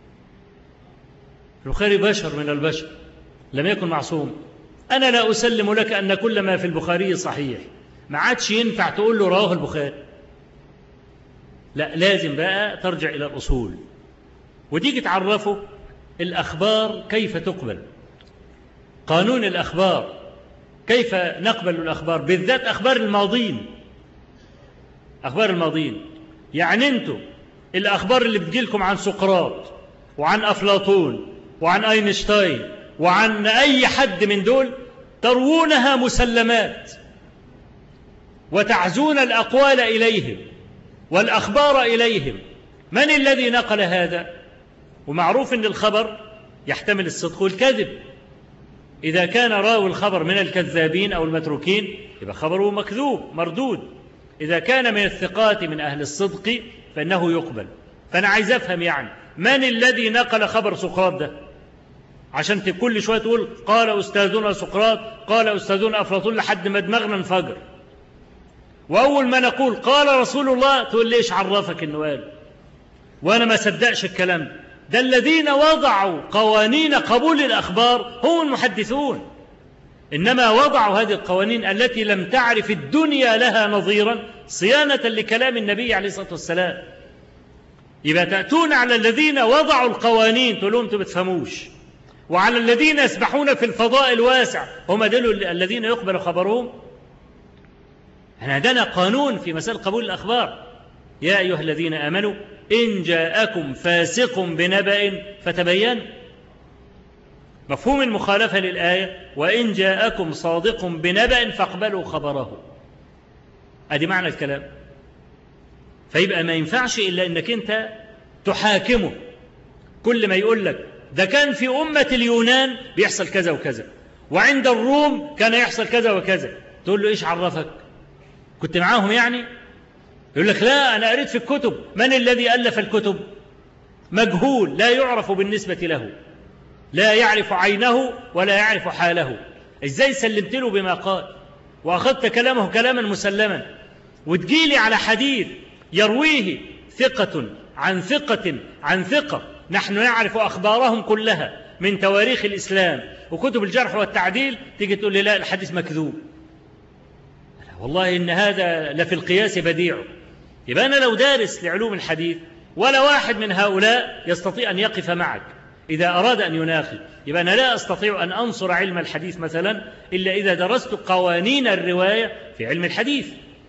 البخاري بشر من البشر لم يكن معصوم. أنا لا أسلم لك أن كل ما في البخاري صحيح. ما عادش ينفع تقول له رواه البخاري، لا، لازم بقى ترجع إلى الأصول وتيجي تعرفه الأخبار كيف تقبل، قانون الأخبار كيف نقبل الأخبار، بالذات أخبار الماضين. أخبار الماضين يعني أنتم الأخبار اللي بتجيلكم عن سقراط وعن أفلاطون وعن أينشتاين وعن أي حد من دول تروونها مسلمات وتعزون الأقوال إليهم والأخبار إليهم. من الذي نقل هذا؟ ومعروف أن الخبر يحتمل الصدق والكذب. إذا كان راوي الخبر من الكذابين أو المتروكين يبقى خبره مكذوب مردود. إذا كان من الثقات من أهل الصدق فإنه يقبل. فأنا عايز أفهم يعني من الذي نقل خبر سقراط ده، عشان كل شوية تقول قال أستاذنا سقراط قال أستاذنا أفلاطون لحد ما دماغنا انفجر، وأول ما نقول قال رسول الله تقول ليش عرفك إنه قال، وأنا ما صدقش الكلام ده. الذين وضعوا قوانين قبول الأخبار هم المحدثون، إنما وضعوا هذه القوانين التي لم تعرف الدنيا لها نظيرا صيانة لكلام النبي عليه الصلاة والسلام. يبقى تأتون على الذين وضعوا القوانين تقول لهم أنتم ما بتفهموش، وعلى الذين يسبحون في الفضاء الواسع هم دول الذين يقبل خبرهم. احنا عندنا قانون في مسألة قبول الأخبار: يا أيها الذين آمنوا إن جاءكم فاسق بنبأ فتبينوا. مفهوم المخالفة للآية وإن جاءكم صادق بنبأ فاقبلوا خبره، أدي معنى الكلام. فيبقى ما ينفعش إلا أنك أنت تحاكمه. كل ما يقول لك ده كان في أمة اليونان بيحصل كذا وكذا، وعند الروم كان يحصل كذا وكذا، تقول له إيش عرفك؟ كنت معاهم يعني؟ يقول لك لا أنا قريت في الكتب. من الذي ألف الكتب؟ مجهول لا يعرف بالنسبة له، لا يعرف عينه ولا يعرف حاله. إزاي سلمت له بما قال وأخذت كلامه كلاما مسلما، وتجيلي على حديث يرويه ثقة عن ثقة عن ثقة نحن نعرف أخبارهم كلها من تواريخ الإسلام وكتب الجرح والتعديل، تيجي تقول لي لا الحديث مكذوب؟ والله إن هذا لفي القياس بديع. يبقى أنا لو دارس لعلوم الحديث ولا واحد من هؤلاء يستطيع أن يقف معك إذا أراد أن يناقض، يبقى أنا لا أستطيع أن أنصر علم الحديث مثلا إلا إذا درست قوانين الرواية في علم الحديث.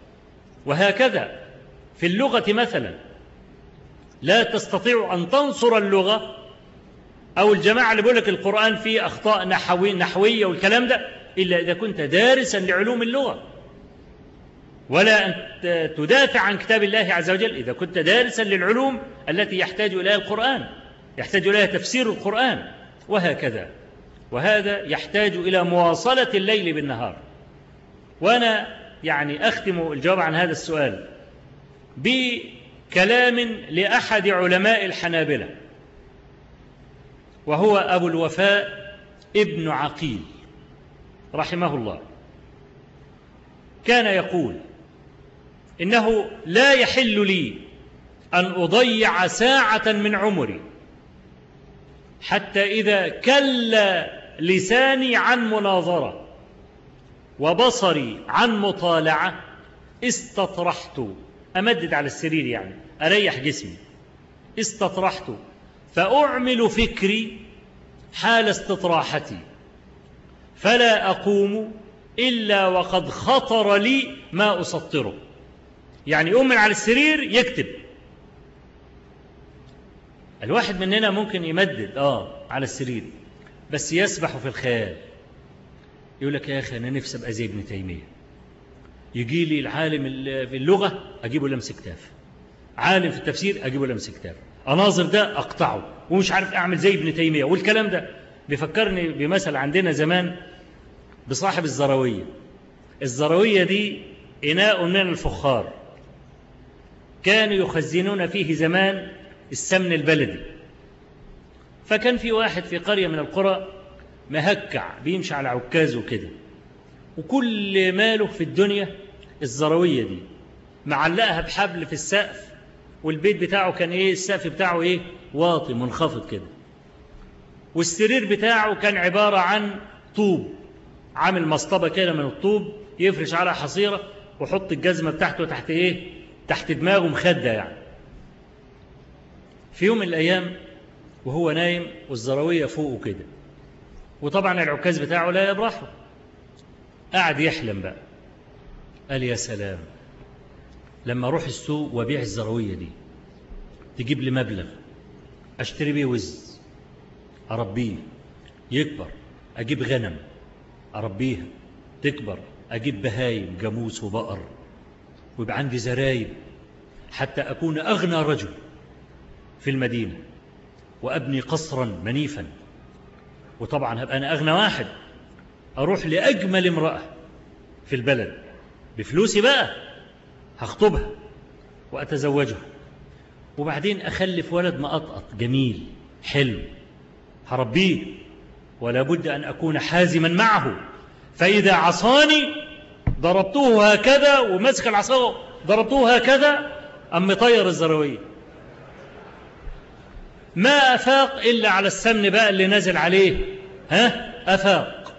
وهكذا في اللغة مثلا لا تستطيع أن تنصر اللغة أو الجماعة اللي بيقول لك القرآن فيه أخطاء نحوية والكلام ده إلا إذا كنت دارسا لعلوم اللغة. ولا أن تدافع عن كتاب الله عز وجل إذا كنت دارسا للعلوم التي يحتاج إليها القرآن، يحتاج إليها تفسير القرآن وهكذا. وهذا يحتاج إلى مواصلة الليل بالنهار. وأنا يعني أختم الجواب عن هذا السؤال بكلام لأحد علماء الحنابلة، وهو أبو الوفاء ابن عقيل رحمه الله. كان يقول: إنه لا يحل لي أن أضيع ساعة من عمري حتى إذا كل لساني عن مناظرة وبصري عن مطالعة استطرحت، أمدد على السرير يعني أريح جسمي، استطرحت فأعمل فكري حال استطراحتي فلا أقوم إلا وقد خطر لي ما أسطره. يعني يقوم من على السرير يكتب. الواحد مننا ممكن يمدد على السرير بس يسبح في الخيال، يقول لك: يا أخي أنا نفسي أبقى زي ابن تيمية. يجي لي العالم في اللغة أجيبه لمس كتاف، عالم في التفسير أجيبه لمس كتاف، أناظر ده أقطعه ومش عارف أعمل زي ابن تيمية. والكلام ده بيفكرني بمثل عندنا زمان بصاحب الزروية. الزروية دي إناء من الفخار كانوا يخزنون فيه زمان السمن البلدي. فكان في واحد في قرية من القرى مهكع بيمشي على عكازه كده، وكل ماله في الدنيا الزروية دي، معلقها بحبل في السقف، والبيت بتاعه كان السقف بتاعه واطي منخفض كده، والسرير بتاعه كان عبارة عن طوب، عامل مصطبة كده من الطوب يفرش على حصيرة وحط الجزمة بتاعته تحت تحت دماغه مخدة يعني. في يوم من الأيام وهو نايم والزروية فوقه كده، وطبعا العكاز بتاعه لا يبرحه، قاعد يحلم بقى. قال: يا سلام، لما أروح السوق وأبيع الزروية دي تجيب لي مبلغ أشتري بيه وز أربيه يكبر، أجيب غنم أربيها تكبر، أجيب بهايم جاموس وبقر، ويبقى عندي زرايب حتى أكون أغنى رجل في المدينة، وأبني قصرا منيفا، وطبعا هبقى أنا أغنى واحد، أروح لأجمل امرأة في البلد بفلوسي بقى، هخطبها وأتزوجها، وبعدين أخلف ولد مقطقط جميل حلو هربيه، ولا بد أن أكون حازما معه، فإذا عصاني ضربته هكذا، ومسك العصا ضربته هكذا، أم طير الزروية. ما أفاق إلا على السمن بقى اللي نزل عليه، أفاق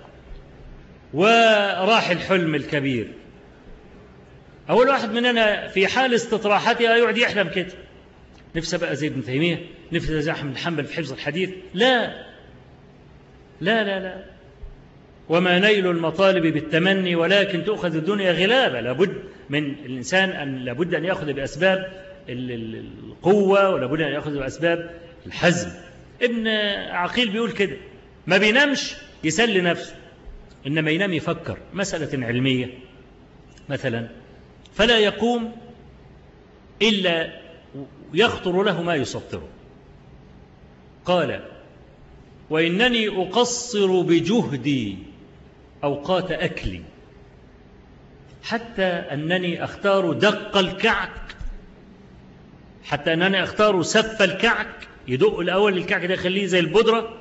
وراح الحلم الكبير. أول واحد مننا في حال استطراحته يقعد يحلم كده: نفسي بقى زي ابن تيمية، نفسي زي أحمد حنبل في حفظ الحديث. لا لا لا لا، وما نيل المطالب بالتمني ولكن تؤخذ الدنيا غلابة. لابد من الإنسان لابد أن يأخذ بأسباب القوة، ولابد أن يأخذ بأسباب الحزم. ابن عقيل بيقول كده: ما بينامش يسلي نفسه، إنما ينام يفكر مسألة علمية مثلا، فلا يقوم إلا يخطر له ما يسطره. قال: وإنني أقصر بجهدي أوقات أكلي، حتى أنني أختار دق الكعك، حتى أنني أختار سف الكعك، يدق الأول الكعك ده يخليه زي البودرة،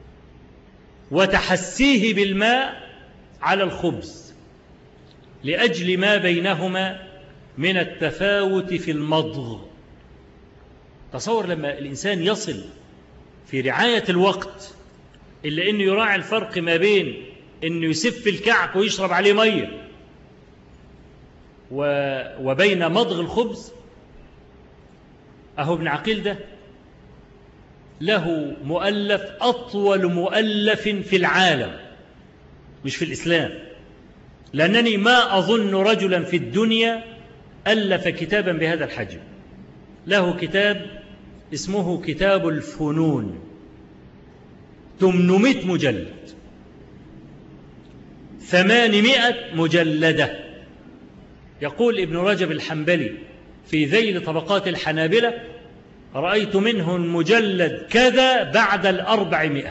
وتحسيه بالماء على الخبز، لأجل ما بينهما من التفاوت في المضغ. تصور لما الإنسان يصل في رعاية الوقت إلا أنه يراعي الفرق ما بين أنه يسف الكعك ويشرب عليه مية وبين مضغ الخبز. أهو ابن عقيل ده له مؤلف أطول مؤلف في العالم، مش في الإسلام، لأنني ما أظن رجلا في الدنيا ألف كتابا بهذا الحجم. له كتاب اسمه كتاب الفنون، 800 مجلد، 800 مجلدة، يقول ابن رجب الحنبلي في ذيل طبقات الحنابلة: رأيت منه المجلد كذا بعد 400،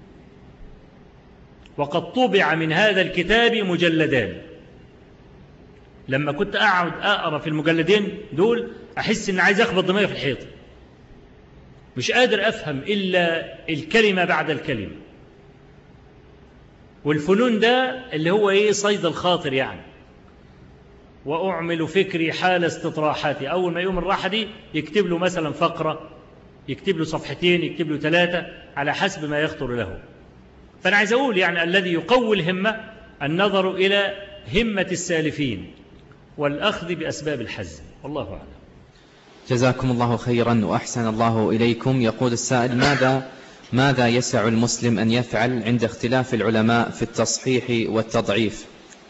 وقد طبع من هذا الكتاب مجلدان. لما كنت أقعد أقرأ في المجلدين دول أحس إن عايز أخبط دماغي في الحيط، مش قادر أفهم إلا الكلمة بعد الكلمة. والفنون ده اللي هو إيه؟ صيد الخاطر يعني. وأعمل فكري حال استطراحاتي، أول ما يوم الراحة دي يكتب له مثلا فقرة، يكتب له صفحتين، يكتب له 3 على حسب ما يخطر له. فأنا عايز أقول يعني الذي يقوي الهمة النظر إلى همة السالفين والأخذ بأسباب الحزم. والله أعلم. جزاكم الله خيرا وأحسن الله إليكم. يقول السائل: ماذا يسع المسلم أن يفعل عند اختلاف العلماء في التصحيح والتضعيف؟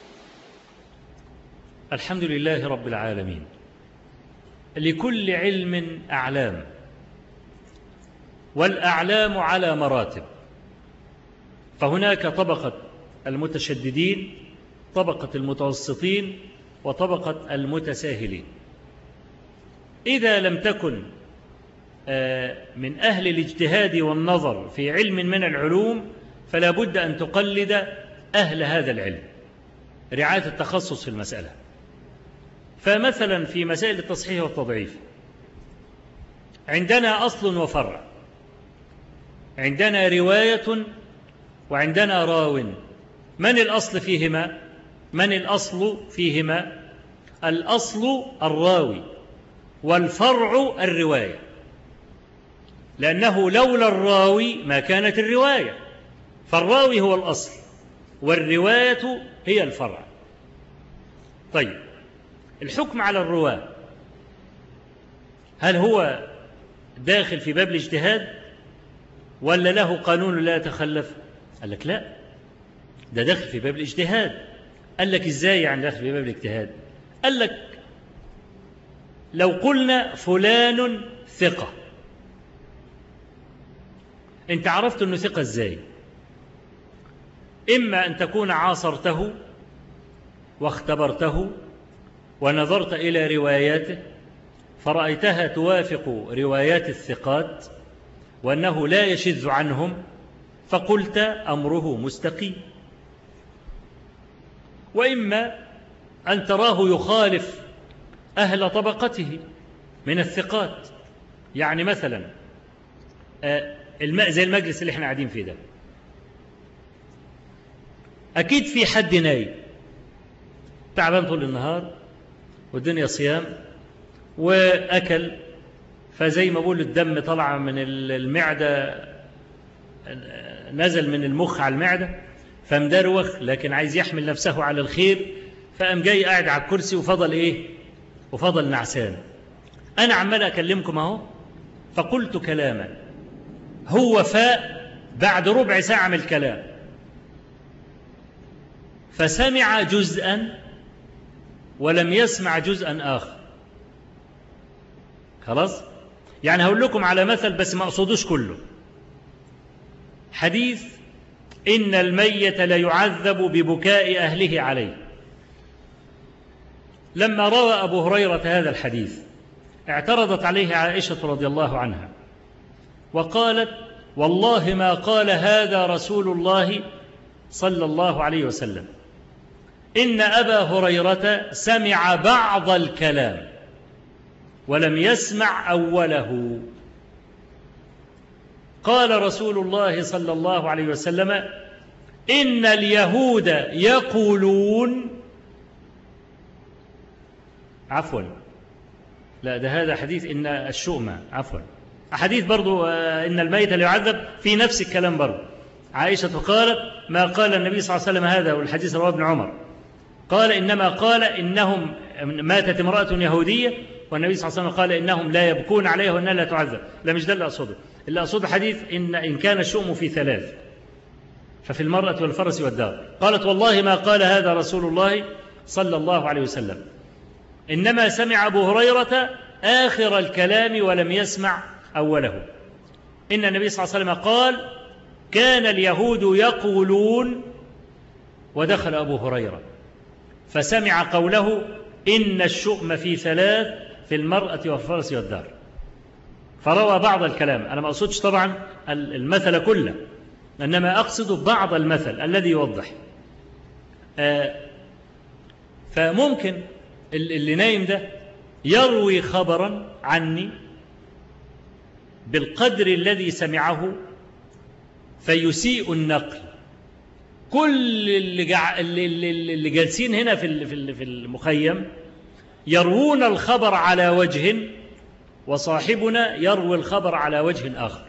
الحمد لله رب العالمين. لكل علم أعلام، والأعلام على مراتب. فهناك طبقة المتشددين، طبقة المتوسطين، وطبقة المتساهلين. إذا لم تكن من أهل الاجتهاد والنظر في علم من العلوم فلا بد أن تقلد أهل هذا العلم، رعاية التخصص في المسألة. فمثلا في مسائل التصحيح والتضعيف عندنا أصل وفرع، عندنا رواية وعندنا راو. من الأصل فيهما؟ من الأصل فيهما؟ الأصل الراوي، والفرع الرواية، لأنه لولا الراوي ما كانت الرواية، فالراوي هو الأصل والرواية هي الفرع. طيب، الحكم على الرواة هل هو داخل في باب الاجتهاد ولا له قانون لا يتخلف؟ قال لك لا، ده داخل في باب الاجتهاد. قال لك إزاي يعني داخل في باب الاجتهاد؟ قال لك لو قلنا فلان ثقة، انت عرفت انه ثقة ازاي؟ إما أن تكون عاصرته واختبرته ونظرت إلى رواياته فرأيتها توافق روايات الثقات وأنه لا يشذ عنهم فقلت أمره مستقيم، وإما أن تراه يخالف أهل طبقته من الثقات. يعني مثلا زي المجلس اللي احنا قاعدين فيه ده، أكيد في حد نايم تعبان طول النهار والدنيا صيام وأكل، فزي ما بقول الدم طلع من المعدة، نزل من المخ على المعدة فمدروخ، لكن عايز يحمل نفسه على الخير، فقام جاي قاعد على الكرسي وفضل إيه؟ وفضل نعسان. أنا عمال أكلمكم أهو، فقلت كلاما، هو فاء بعد ربع ساعة من الكلام فسمع جزءا ولم يسمع جزءا آخر. خلاص؟ يعني هقول لكم على مثل بس ما أقصدوش كله. حديث إن الميت ليعذب ببكاء أهله عليه. لما روى أبو هريرة هذا الحديث اعترضت عليه عائشة رضي الله عنها وقالت: والله ما قال هذا رسول الله صلى الله عليه وسلم، إن أبا هريرة سمع بعض الكلام ولم يسمع أوله. قال رسول الله صلى الله عليه وسلم: إن اليهود يقولون، عفوا لا ده هذا حديث إن الشؤم، عفوا حديث برضو إن الميت لا يعذب في نفس الكلام برضو. عائشة قالت: ما قال النبي صلى الله عليه وسلم هذا، والحديث رواه ابن عمر، قال إنما قال إنهم ماتت امرأة يهودية والنبي صلى الله عليه وسلم قال إنهم لا يبكون عليها وإنها لا تعذب. لا مش ده اللي أقصده، اللي أقصده حديث إن كان الشؤم في 3 ففي المرأة والفرس والدار. قالت: والله ما قال هذا رسول الله صلى الله عليه وسلم، إنما سمع أبو هريرة آخر الكلام ولم يسمع أوله. إن النبي صلى الله عليه وسلم قال: كان اليهود يقولون، ودخل أبو هريرة فسمع قوله إن الشؤم في ثلاث: في المرأة والفرس والدار. فروى بعض الكلام، أنا ما أقصدش طبعا المثل كله، إنما أقصد بعض المثل الذي يوضح. فممكن اللي نايم ده يروي خبرا عني بالقدر الذي سمعه فيسيء النقل. كل اللي جالسين هنا في المخيم يروون الخبر على وجه، وصاحبنا يروي الخبر على وجه آخر،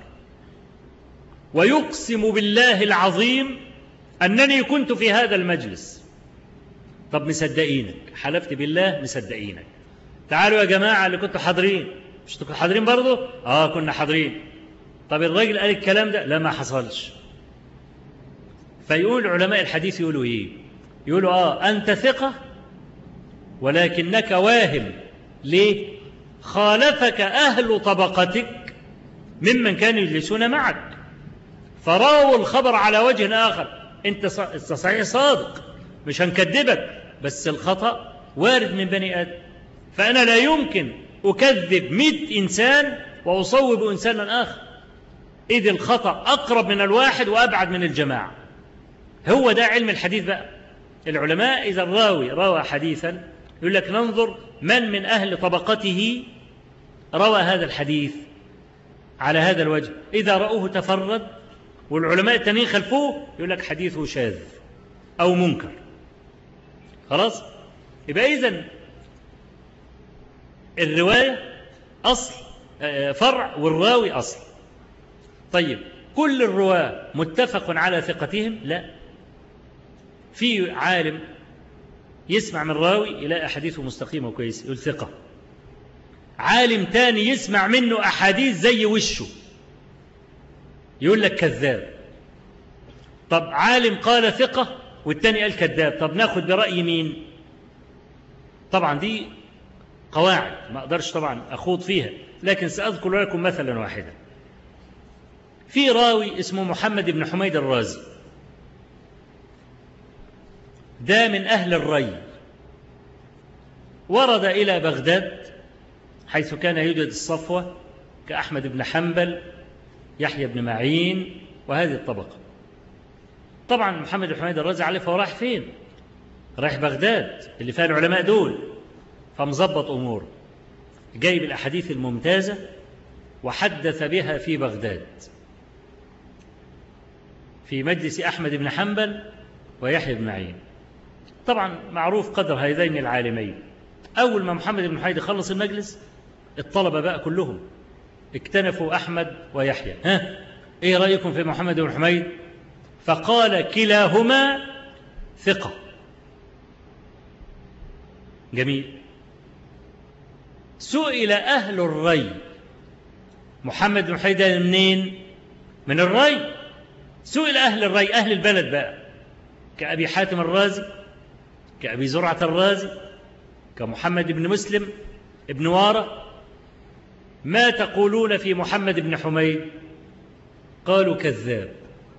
ويقسم بالله العظيم أنني كنت في هذا المجلس. طب مصدقينك، حلفت بالله مصدقينك. تعالوا يا جماعة اللي كنتوا حاضرين، مش كنتوا حاضرين برضه؟ كنا حاضرين. طب الراجل قال الكلام ده؟ لا، ما حصلش. فيقول علماء الحديث يقولوا إيه؟ يقولوا أنت ثقة ولكنك واهم. ليه؟ خالفك أهل طبقتك ممن كانوا يجلسون معك، فراوا الخبر على وجه آخر. أنت صحيح صادق، مش هنكذبك، بس الخطأ وارد من بني آدم. فأنا لا يمكن أكذب 100 إنسان وأصوب إنسانا آخر، إذ الخطأ أقرب من الواحد وأبعد من الجماعة. هو ده علم الحديث بقى. العلماء إذا الراوي روى حديثا يقول لك ننظر من أهل طبقته روى هذا الحديث على هذا الوجه. إذا رأوه تفرد والعلماء التانيين خلفوه يقول لك حديثه شاذ أو منكر. خلاص؟ يبقى إذن الرواية أصل، فرع، والراوي أصل. طيب كل الرواة متفق على ثقتهم؟ لا. في عالم يسمع من راوي يلاقي أحاديثه مستقيمة وكويسة يقول ثقة، عالم تاني يسمع منه أحاديث زي وشه يقول لك كذاب. طب عالم قال ثقة والتاني قال كذاب، طب ناخد برأي مين؟ طبعا دي قواعد ما أقدرش طبعا أخوض فيها، لكن سأذكر لكم مثلا واحدا. في راوي اسمه محمد بن حميد الرازي، ده من أهل الري، ورد إلى بغداد حيث كان يوجد الصفوة كأحمد بن حنبل، يحيى بن معين، وهذه الطبقة. طبعا محمد بن حميد الرازي عليه فهو رايح فين؟ رايح بغداد اللي فيها العلماء دول، فمظبط أموره، جايب الأحاديث الممتازة وحدث بها في بغداد في مجلس أحمد بن حنبل ويحيى بن معين. طبعا معروف قدر هذين العالمين. أول ما محمد بن حميد خلص المجلس الطلبة بقى كلهم اكتنفوا أحمد ويحيى، إيه رأيكم في محمد بن حميد؟ فقال كلاهما ثقة. جميل. سئل أهل الري، محمد بن حميد منين؟ من الري. سئل أهل الري، أهل البلد بقى، كأبي حاتم الرازي، كأبي زرعة الرازي، كمحمد بن مسلم ابن وارة، ما تقولون في محمد بن حميد؟ قالوا كذاب.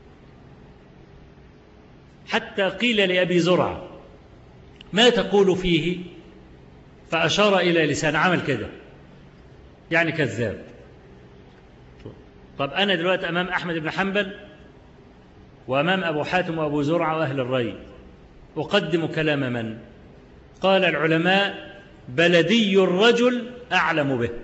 حتى قيل لأبي زرعة ما تقول فيه؟ فأشار إلى لسان، عمل كده يعني كذاب. طب أنا دلوقتي أمام أحمد بن حنبل وأمام أبو حاتم وأبو زرعة وأهل الري، أقدم كلام من؟ قال العلماء بلدي الرجل أعلم به.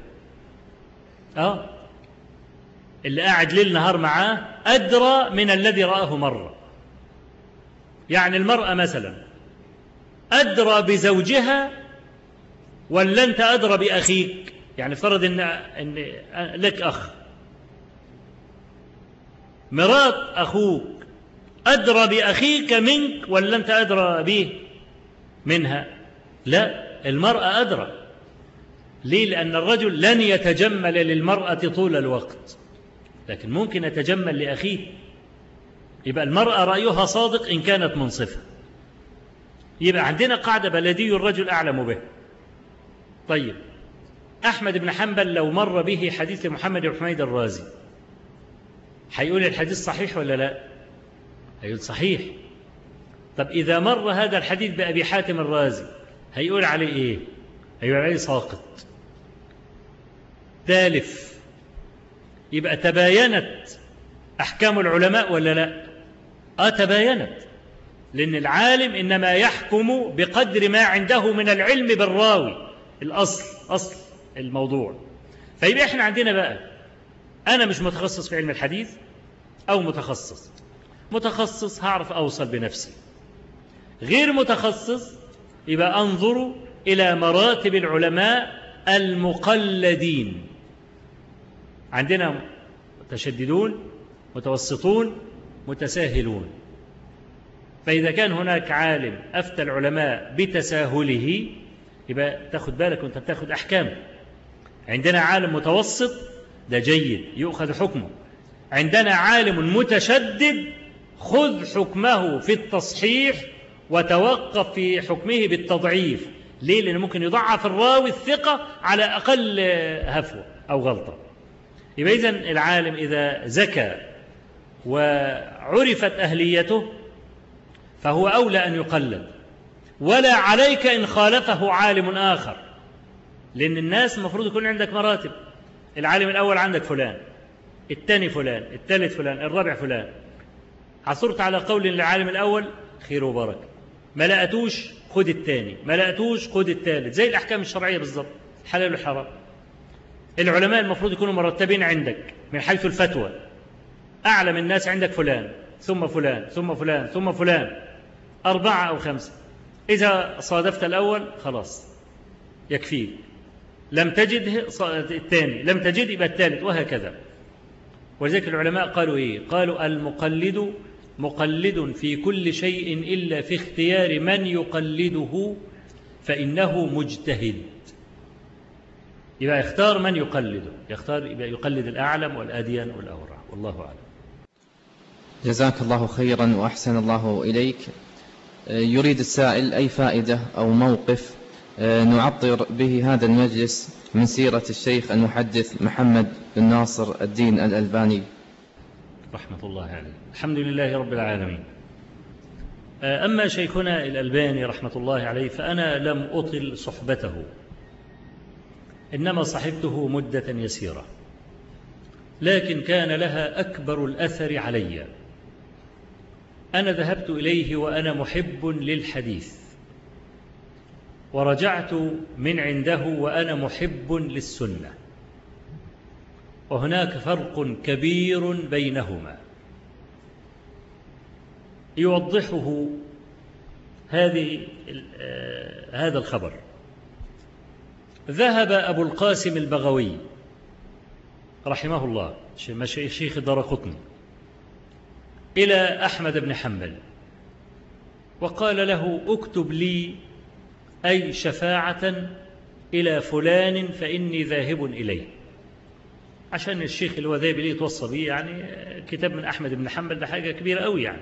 اللي قاعد ليل نهار معاه أدرى من الذي رآه مرة. يعني المرأة مثلا أدرى بزوجها ولا أنت أدرى بأخيك؟ يعني فرض إن لك أخ، مرات أخوك أدرى بأخيك منك ولا أنت أدرى به منها؟ لا، المرأة أدرى. ليه؟ لأن الرجل لن يتجمل للمرأة طول الوقت، لكن ممكن يتجمل لأخيه. يبقى المرأة رأيها صادق إن كانت منصفة. يبقى عندنا قاعدة بلدي الرجل أعلم به. طيب أحمد بن حنبل لو مر به حديث محمد بن حميد الرازي هيقول الحديث صحيح ولا لا؟ هيقول صحيح. طب إذا مر هذا الحديث بأبي حاتم الرازي هيقول عليه إيه؟ هيقول عليه ساقط تالف. يبقى تباينت أحكام العلماء ولا لا؟ تباينت، لأن العالم إنما يحكم بقدر ما عنده من العلم بالراوي، أصل الموضوع. فيبقى إحنا عندنا بقى، أنا مش متخصص في علم الحديث أو متخصص هعرف أوصل بنفسي. غير متخصص يبقى أنظر إلى مراتب العلماء المقلدين. عندنا متشددون، متوسطون، متساهلون. فإذا كان هناك عالم أفتى العلماء بتساهله يبقى تاخد بالك وانت بتاخد أحكام. عندنا عالم متوسط ده جيد يؤخذ حكمه. عندنا عالم متشدد خذ حكمه في التصحيح وتوقف في حكمه بالتضعيف. ليه؟ لأنه ممكن يضعف الراوي الثقة على أقل هفوة أو غلطة. يبقى إذن العالم إذا زكى وعرفت أهليته فهو أولى أن يقلد، ولا عليك إن خالفه عالم آخر، لأن الناس المفروض يكون عندك مراتب. العالم الأول عندك فلان، الثاني فلان، الثالث فلان، الرابع فلان. عثرت على قول للعالم الأول خير وبركة، ما لقتوش خد الثاني، ما لقتوش خد الثالث، زي الأحكام الشرعية بالضبط، حلال وحرام. العلماء المفروض يكونوا مرتبين عندك من حيث الفتوى. أعلم الناس عندك فلان ثم فلان ثم فلان ثم فلان، 4 أو 5. إذا صادفت الأول خلاص يكفيك، لم تجد الثاني، لم تجد يبقى الثالث، وهكذا. ولذلك العلماء قالوا إيه؟ قالوا المقلد مقلد في كل شيء إلا في اختيار من يقلده فإنه مجتهد. يبقى يختار من يقلده، يبقى يقلد الأعلم والأدين والأورع. والله أعلم. جزاك الله خيرا وأحسن الله إليك. يريد السائل أي فائدة أو موقف نعطر به هذا المجلس من سيرة الشيخ المحدث محمد بن ناصر الدين الألباني رحمة الله عليه. الحمد لله رب العالمين. أما شيخنا الألباني رحمة الله عليه فأنا لم أطل صحبته، إنما صحبته مدة يسيرة، لكن كان لها أكبر الأثر علي. أنا ذهبت إليه وأنا محب للحديث، ورجعت من عنده وأنا محب للسنة، وهناك فرق كبير بينهما يوضحه هذا الخبر. ذهب أبو القاسم البغوي رحمه الله شيخ الدارقطني إلى أحمد بن حنبل وقال له اكتب لي أي شفاعة إلى فلان فإني ذاهب إليه، عشان الشيخ اللي هو ذاهب إليه يتوصى به، يعني كتاب من أحمد بن حنبل ده حاجة كبيرة أوي يعني.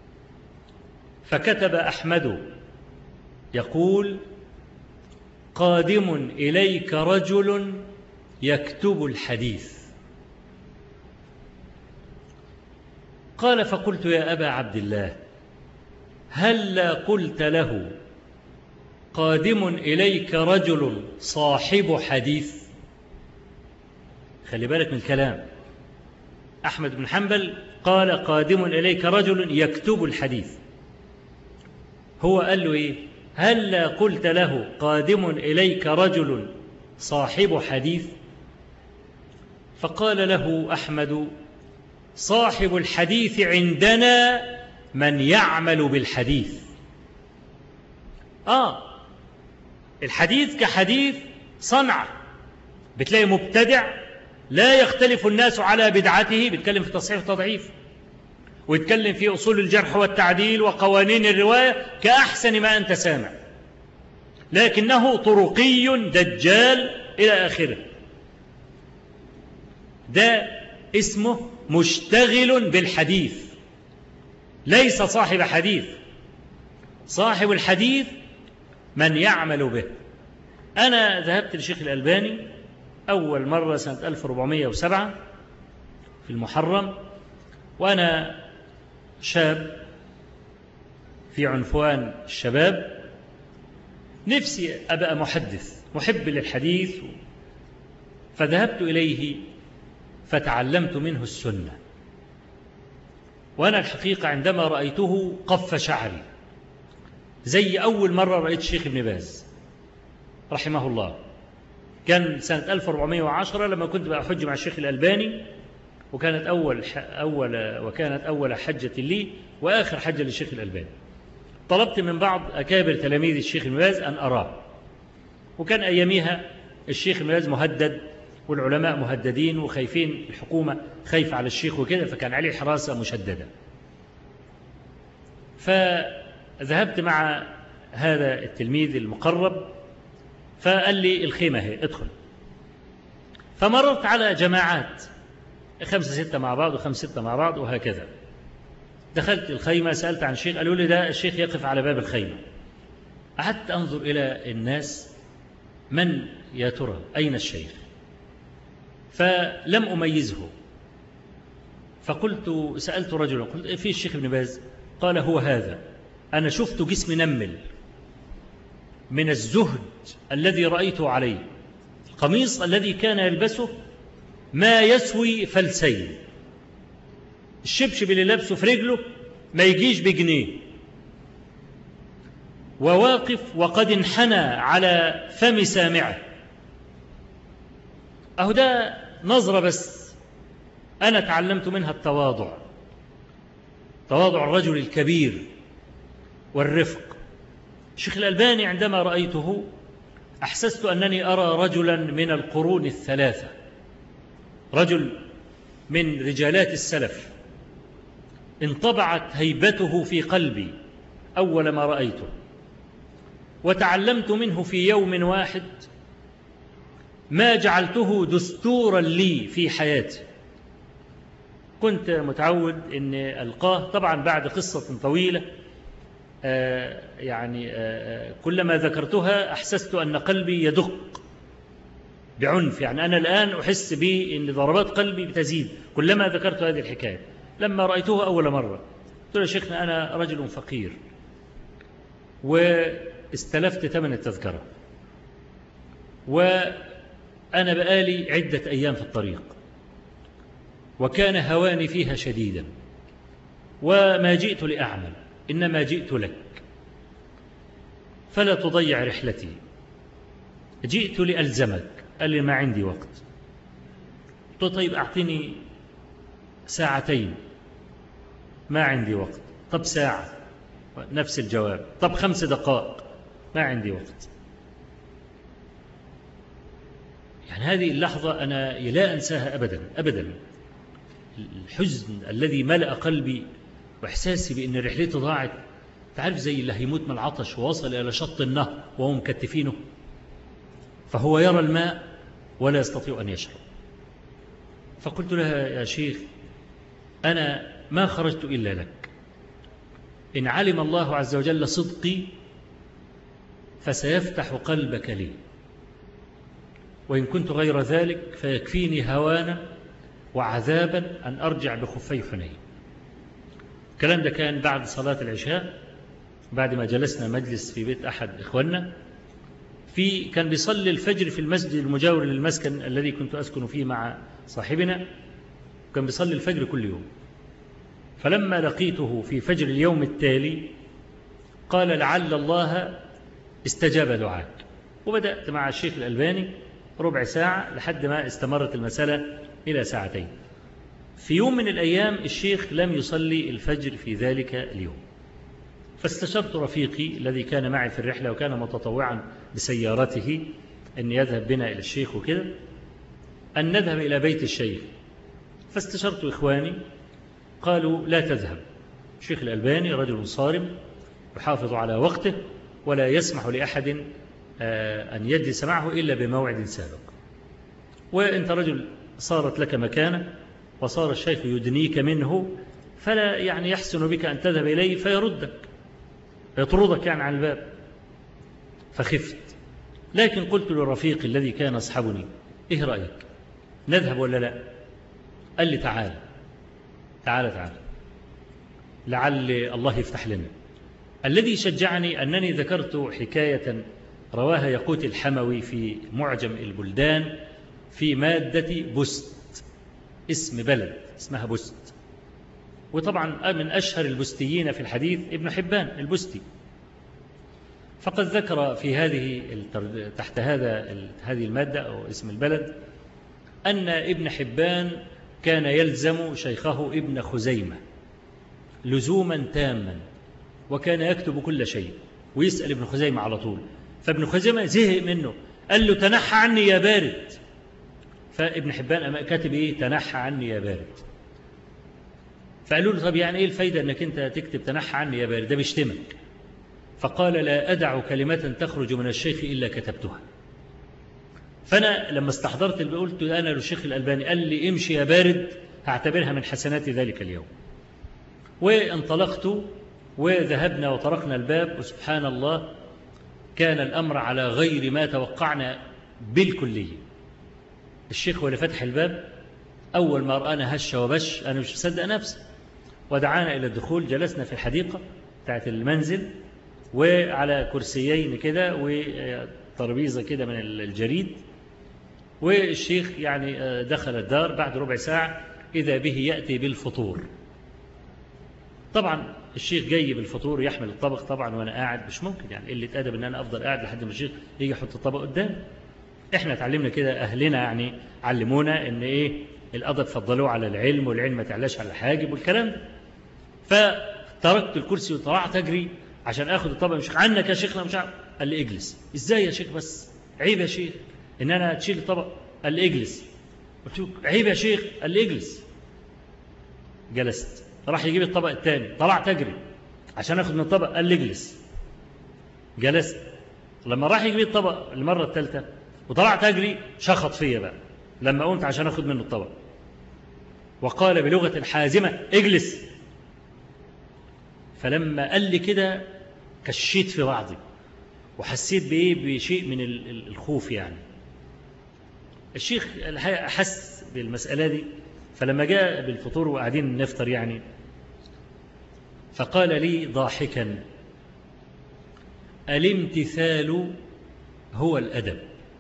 فكتب أحمد يقول قادم إليك رجل يكتب الحديث. قال فقلت يا أبا عبد الله هلا قلت له قادم إليك رجل صاحب حديث؟ خلي بالك من الكلام. أحمد بن حنبل قال قادم إليك رجل يكتب الحديث، هو قال له إيه؟ هلا قلت له قادم إليك رجل صاحب حديث؟ فقال له أحمد صاحب الحديث عندنا من يعمل بالحديث. الحديث كحديث صنعة، بتلاقي مبتدع لا يختلف الناس على بدعته، بيتكلم في تصحيح وتضعيف، ويتكلم في أصول الجرح والتعديل وقوانين الرواية كأحسن ما أنت سامع، لكنه طرقي دجال إلى آخره. ده اسمه مشتغل بالحديث، ليس صاحب حديث. صاحب الحديث من يعمل به. أنا ذهبت للشيخ الألباني أول مرة سنة 1407 في المحرم، وأنا شاب في عنفوان الشباب، نفسي أبقى محدث محب للحديث، فذهبت إليه فتعلمت منه السنة. وأنا الحقيقة عندما رأيته قف شعري زي أول مرة رأيت الشيخ ابن باز رحمه الله. كان سنة 1410 لما كنت بأحج مع الشيخ الألباني، وكانت أول حجة لي وآخر حجة للشيخ الألباني. طلبت من بعض أكابر تلاميذ الشيخ ابن باز أن أراه، وكان أياميها الشيخ ابن باز مهدد والعلماء مهددين وخايفين، الحكومة خايفة على الشيخ وكده، فكان عليه حراسة مشددة. فذهبت مع هذا التلميذ المقرب، فقال لي الخيمة هي ادخل. فمررت على جماعات 5 6 مع بعض و5 6 مع بعض وهكذا. دخلت الخيمة، سألت عن الشيخ، قالوا لي ده الشيخ يقف على باب الخيمة. قعدت أنظر إلى الناس، من يا ترى أين الشيخ؟ فلم أميزه. فقلت سألت رجلا، قلت في الشيخ ابن باز؟ قال هو هذا. أنا شفت جسم نمل من الزهد الذي رأيته عليه. القميص الذي كان يلبسه ما يسوي فلسين، الشبشب اللي لابسه في رجله ما يجيش بجنيه، وواقف وقد انحنى على فم سامعه. أهو ده نظرة بس أنا تعلمت منها التواضع، تواضع الرجل الكبير والرفق. الشيخ الألباني عندما رأيته أحسست أنني أرى رجلا من القرون الثلاثة، رجل من رجالات السلف، انطبعت هيبته في قلبي أول ما رأيته، وتعلمت منه في يوم واحد ما جعلته دستورا لي في حياتي. كنت متعود أن ألقاه طبعا بعد قصة طويلة، كلما ذكرتها أحسست أن قلبي يدق بعنف. يعني أنا الآن أحس بأن ضربات قلبي بتزيد كلما ذكرت هذه الحكاية. لما رأيته أول مرة قلت له يا شيخنا أنا رجل فقير، واستلفت ثمن التذكرة، وأنا بقالي عدة أيام في الطريق، وكان هواني فيها شديدا، وما جئت لأعمل إنما جئت لك، فلا تضيع رحلتي، جئت لألزمك. قال لي ما عندي وقت. قلت له طيب أعطيني 2 ساعة. ما عندي وقت. طب 1 ساعة، نفس الجواب. طب 5 دقائق، ما عندي وقت. يعني هذه اللحظة أنا لا أنساها أبدا أبدا. الحزن الذي ملأ قلبي وإحساسي بأن رحلتي ضاعت. تعرف زي اللي هيموت من العطش ووصل إلى شط النهر وهم مكتفينه، فهو يرى الماء ولا يستطيع أن يشرب. فقلت لها يا شيخ أنا ما خرجت إلا لك، إن علم الله عز وجل صدقي فسيفتح قلبك لي، وإن كنت غير ذلك فيكفيني هوانا وعذابا أن أرجع بخفي حنين. الكلام ده كان بعد صلاة العشاء، بعد ما جلسنا مجلس في بيت أحد إخواننا، كان بيصلي الفجر في المسجد المجاور للمسكن الذي كنت أسكن فيه مع صاحبنا، كان بيصلي الفجر كل يوم. فلما لقيته في فجر اليوم التالي قال لعل الله استجاب دعاك. وبدأت مع الشيخ الألباني 1/4 ساعة لحد ما استمرت المسألة إلى 2 ساعة. في يوم من الأيام الشيخ لم يصلي الفجر في ذلك اليوم، فاستشرت رفيقي الذي كان معي في الرحلة وكان متطوعا بسيارته أن يذهب بنا إلى الشيخ وكده، أن نذهب إلى بيت الشيخ. فاستشرت إخواني قالوا لا تذهب، الشيخ الألباني رجل صارم يحافظ على وقته ولا يسمح لأحد أن يجلس معه إلا بموعد سابق، وأنت رجل صارت لك مكانة وصار الشيخ يدنيك منه، فلا يعني يحسن بك أن تذهب إليه فيردك يطردك يعني عن الباب. فخفت، لكن قلت للرفيق الذي كان أصحبني إيه رأيك نذهب ولا لا؟ قال لي تعال تعال تعال لعل الله يفتح لنا. الذي شجعني أنني ذكرت حكاية رواها يقوت الحموي في معجم البلدان في مادة بست، اسم بلد اسمها بست. وطبعا من أشهر البستيين في الحديث ابن حبان البستي. فقد ذكر في تحت هذه المادة أو اسم البلد أن ابن حبان كان يلزم شيخه ابن خزيمة لزوما تاما، وكان يكتب كل شيء ويسأل ابن خزيمة على طول. فابن خزيمة زهق منه، قال له تنحى عني يا بارد. فابن حبان كاتب إيه؟ تنحى عني يا بارد. فقالوا له طب يعني إيه الفايدة أنك أنت تكتب تنحى عني يا بارد؟ ده بيشتمك. فقال لا أدع كلمة تخرج من الشيخ إلا كتبتها. فأنا لما استحضرت اللي قلت أنا للشيخ الألباني قال لي امشي يا بارد، هعتبرها من حسنات ذلك اليوم. وانطلقت وذهبنا وطرقنا الباب، وسبحان الله كان الأمر على غير ما توقعنا بالكلية. الشيخ هو اللي فتح الباب، أول ما رآنا هش وبش أنا مش مصدق نفسي، ودعانا إلى الدخول. جلسنا في الحديقة بتاعت المنزل وعلى كرسيين كده وترابيزة كده من الجريد. والشيخ يعني دخل الدار بعد ربع ساعة إذا به يأتي بالفطور. طبعا الشيخ جاي بالفطور يحمل الطبق طبعا، وأنا قاعد مش ممكن يعني قلة أدب إن أنا أفضل قاعد لحد ما الشيخ يجي يحط الطبق قدام. إحنا اتعلمنا كده، أهلنا يعني علمونا إن إيه الأدب فضلوه على العلم، والعلم ما تعلاش على الحاجب والكلام ده. فتركت الكرسي وطلعت أجري عشان آخد الطبق. مش عنك يا شيخنا مش عارف. قال لي اجلس. إزاي يا شيخ بس؟ عيب يا شيخ إن أنا تشيل الطبق. قال لي اجلس. قلت له عيب يا شيخ. قال لي اجلس. جلست. راح يجيب الطبق الثاني، طلعت أجري عشان آخد من الطبق. قال لي اجلس. جلست. لما راح يجيب الطبق المرة الثالثة وطلعت أجري شخط فيا بقى لما قمت عشان أخذ منه الطبق، وقال بلغة حازمة اجلس. فلما قال لي كده كشيت في بعضي وحسيت بإيه بشيء من الخوف يعني. الشيخ الحقيقة أحس بالمسألة دي، فلما جاء بالفطور وقاعدين نفطر يعني فقال لي ضاحكا الامتثال هو الأدب.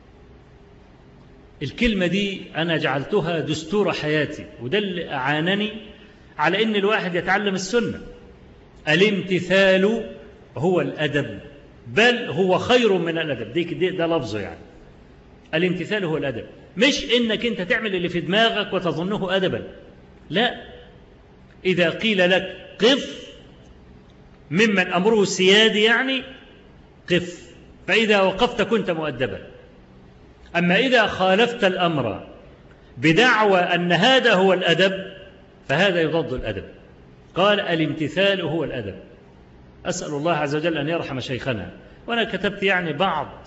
الكلمة دي أنا جعلتها دستور حياتي، وده اللي أعانني على أن الواحد يتعلم السنة. الامتثال هو الأدب، بل هو خير من الأدب. ده لفظه يعني. الامتثال هو الأدب، مش إنك أنت تعمل اللي في دماغك وتظنه أدبا. لا، إذا قيل لك قف ممن أمره السياد يعني قف، فإذا وقفت كنت مؤدبا. أما إذا خالفت الأمر بدعوى أن هذا هو الأدب فهذا يضاد الأدب. قال الامتثال هو الأدب. أسأل الله عز وجل أن يرحم شيخنا. وأنا كتبت يعني بعض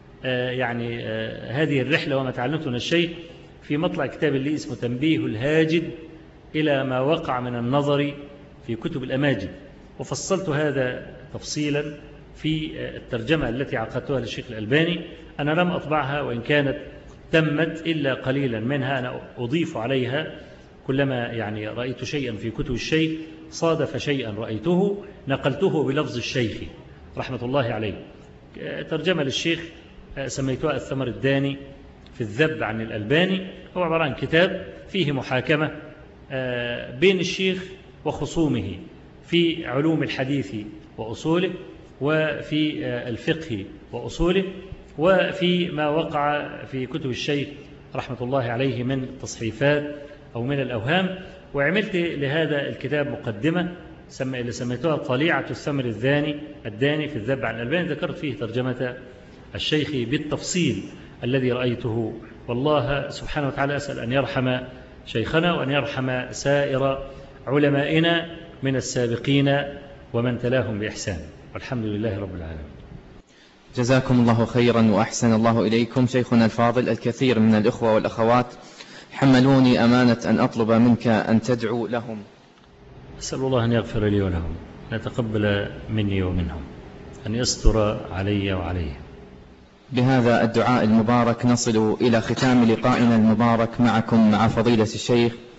هذه الرحلة وما تعلمته من الشيخ في مطلع كتاب اللي اسمه تنبيه الهاجد إلى ما وقع من النظر في كتب الأماجد، وفصلت هذا تفصيلا في الترجمة التي عقدتها للشيخ الألباني. أنا لم أطبعها وإن كانت تمت إلا قليلا منها، أنا أضيف عليها كلما يعني رأيت شيئا في كتب الشيخ صادف شيئا رأيته نقلته بلفظ الشيخ رحمة الله عليه. ترجمة للشيخ سميتها الثمر الداني في الذب عن الألباني. هو عبارة عن كتاب فيه محاكمة بين الشيخ وخصومه في علوم الحديث وأصوله، وفي الفقه وأصوله، وفي ما وقع في كتب الشيخ رحمة الله عليه من تصحيفات أو من الأوهام. وعملت لهذا الكتاب مقدمة اللي سميتها طليعة الثمر الداني في الذب عن الألباني. ذكرت فيه ترجمة الشيخ بالتفصيل الذي رأيته. والله سبحانه وتعالى أسأل أن يرحم شيخنا وأن يرحم سائر علمائنا من السابقين ومن تلاهم بإحسان، والحمد لله رب العالمين. جزاكم الله خيرا وأحسن الله إليكم. شيخنا الفاضل، الكثير من الإخوة والأخوات حملوني أمانة أن أطلب منك أن تدعو لهم. أسأل الله أن يغفر لي ولهم، أن يتقبل مني ومنهم، أن يستر علي وعليهم. بهذا الدعاء المبارك نصل إلى ختام لقائنا المبارك معكم مع فضيلة الشيخ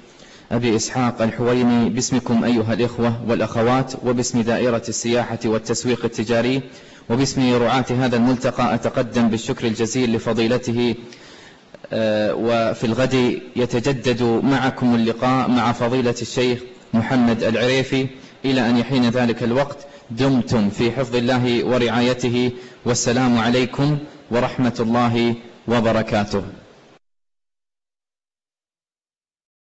أبي إسحاق الحويني، باسمكم أيها الإخوة والأخوات، وباسم دائرة السياحة والتسويق التجاري، وباسم رعاة هذا الملتقى، أتقدم بالشكر الجزيل لفضيلته. وفي الغد يتجدد معكم اللقاء مع فضيلة الشيخ محمد العريفي إلى أن يحين ذلك الوقت. دمتم في حفظ الله ورعايته، والسلام عليكم ورحمة الله وبركاته.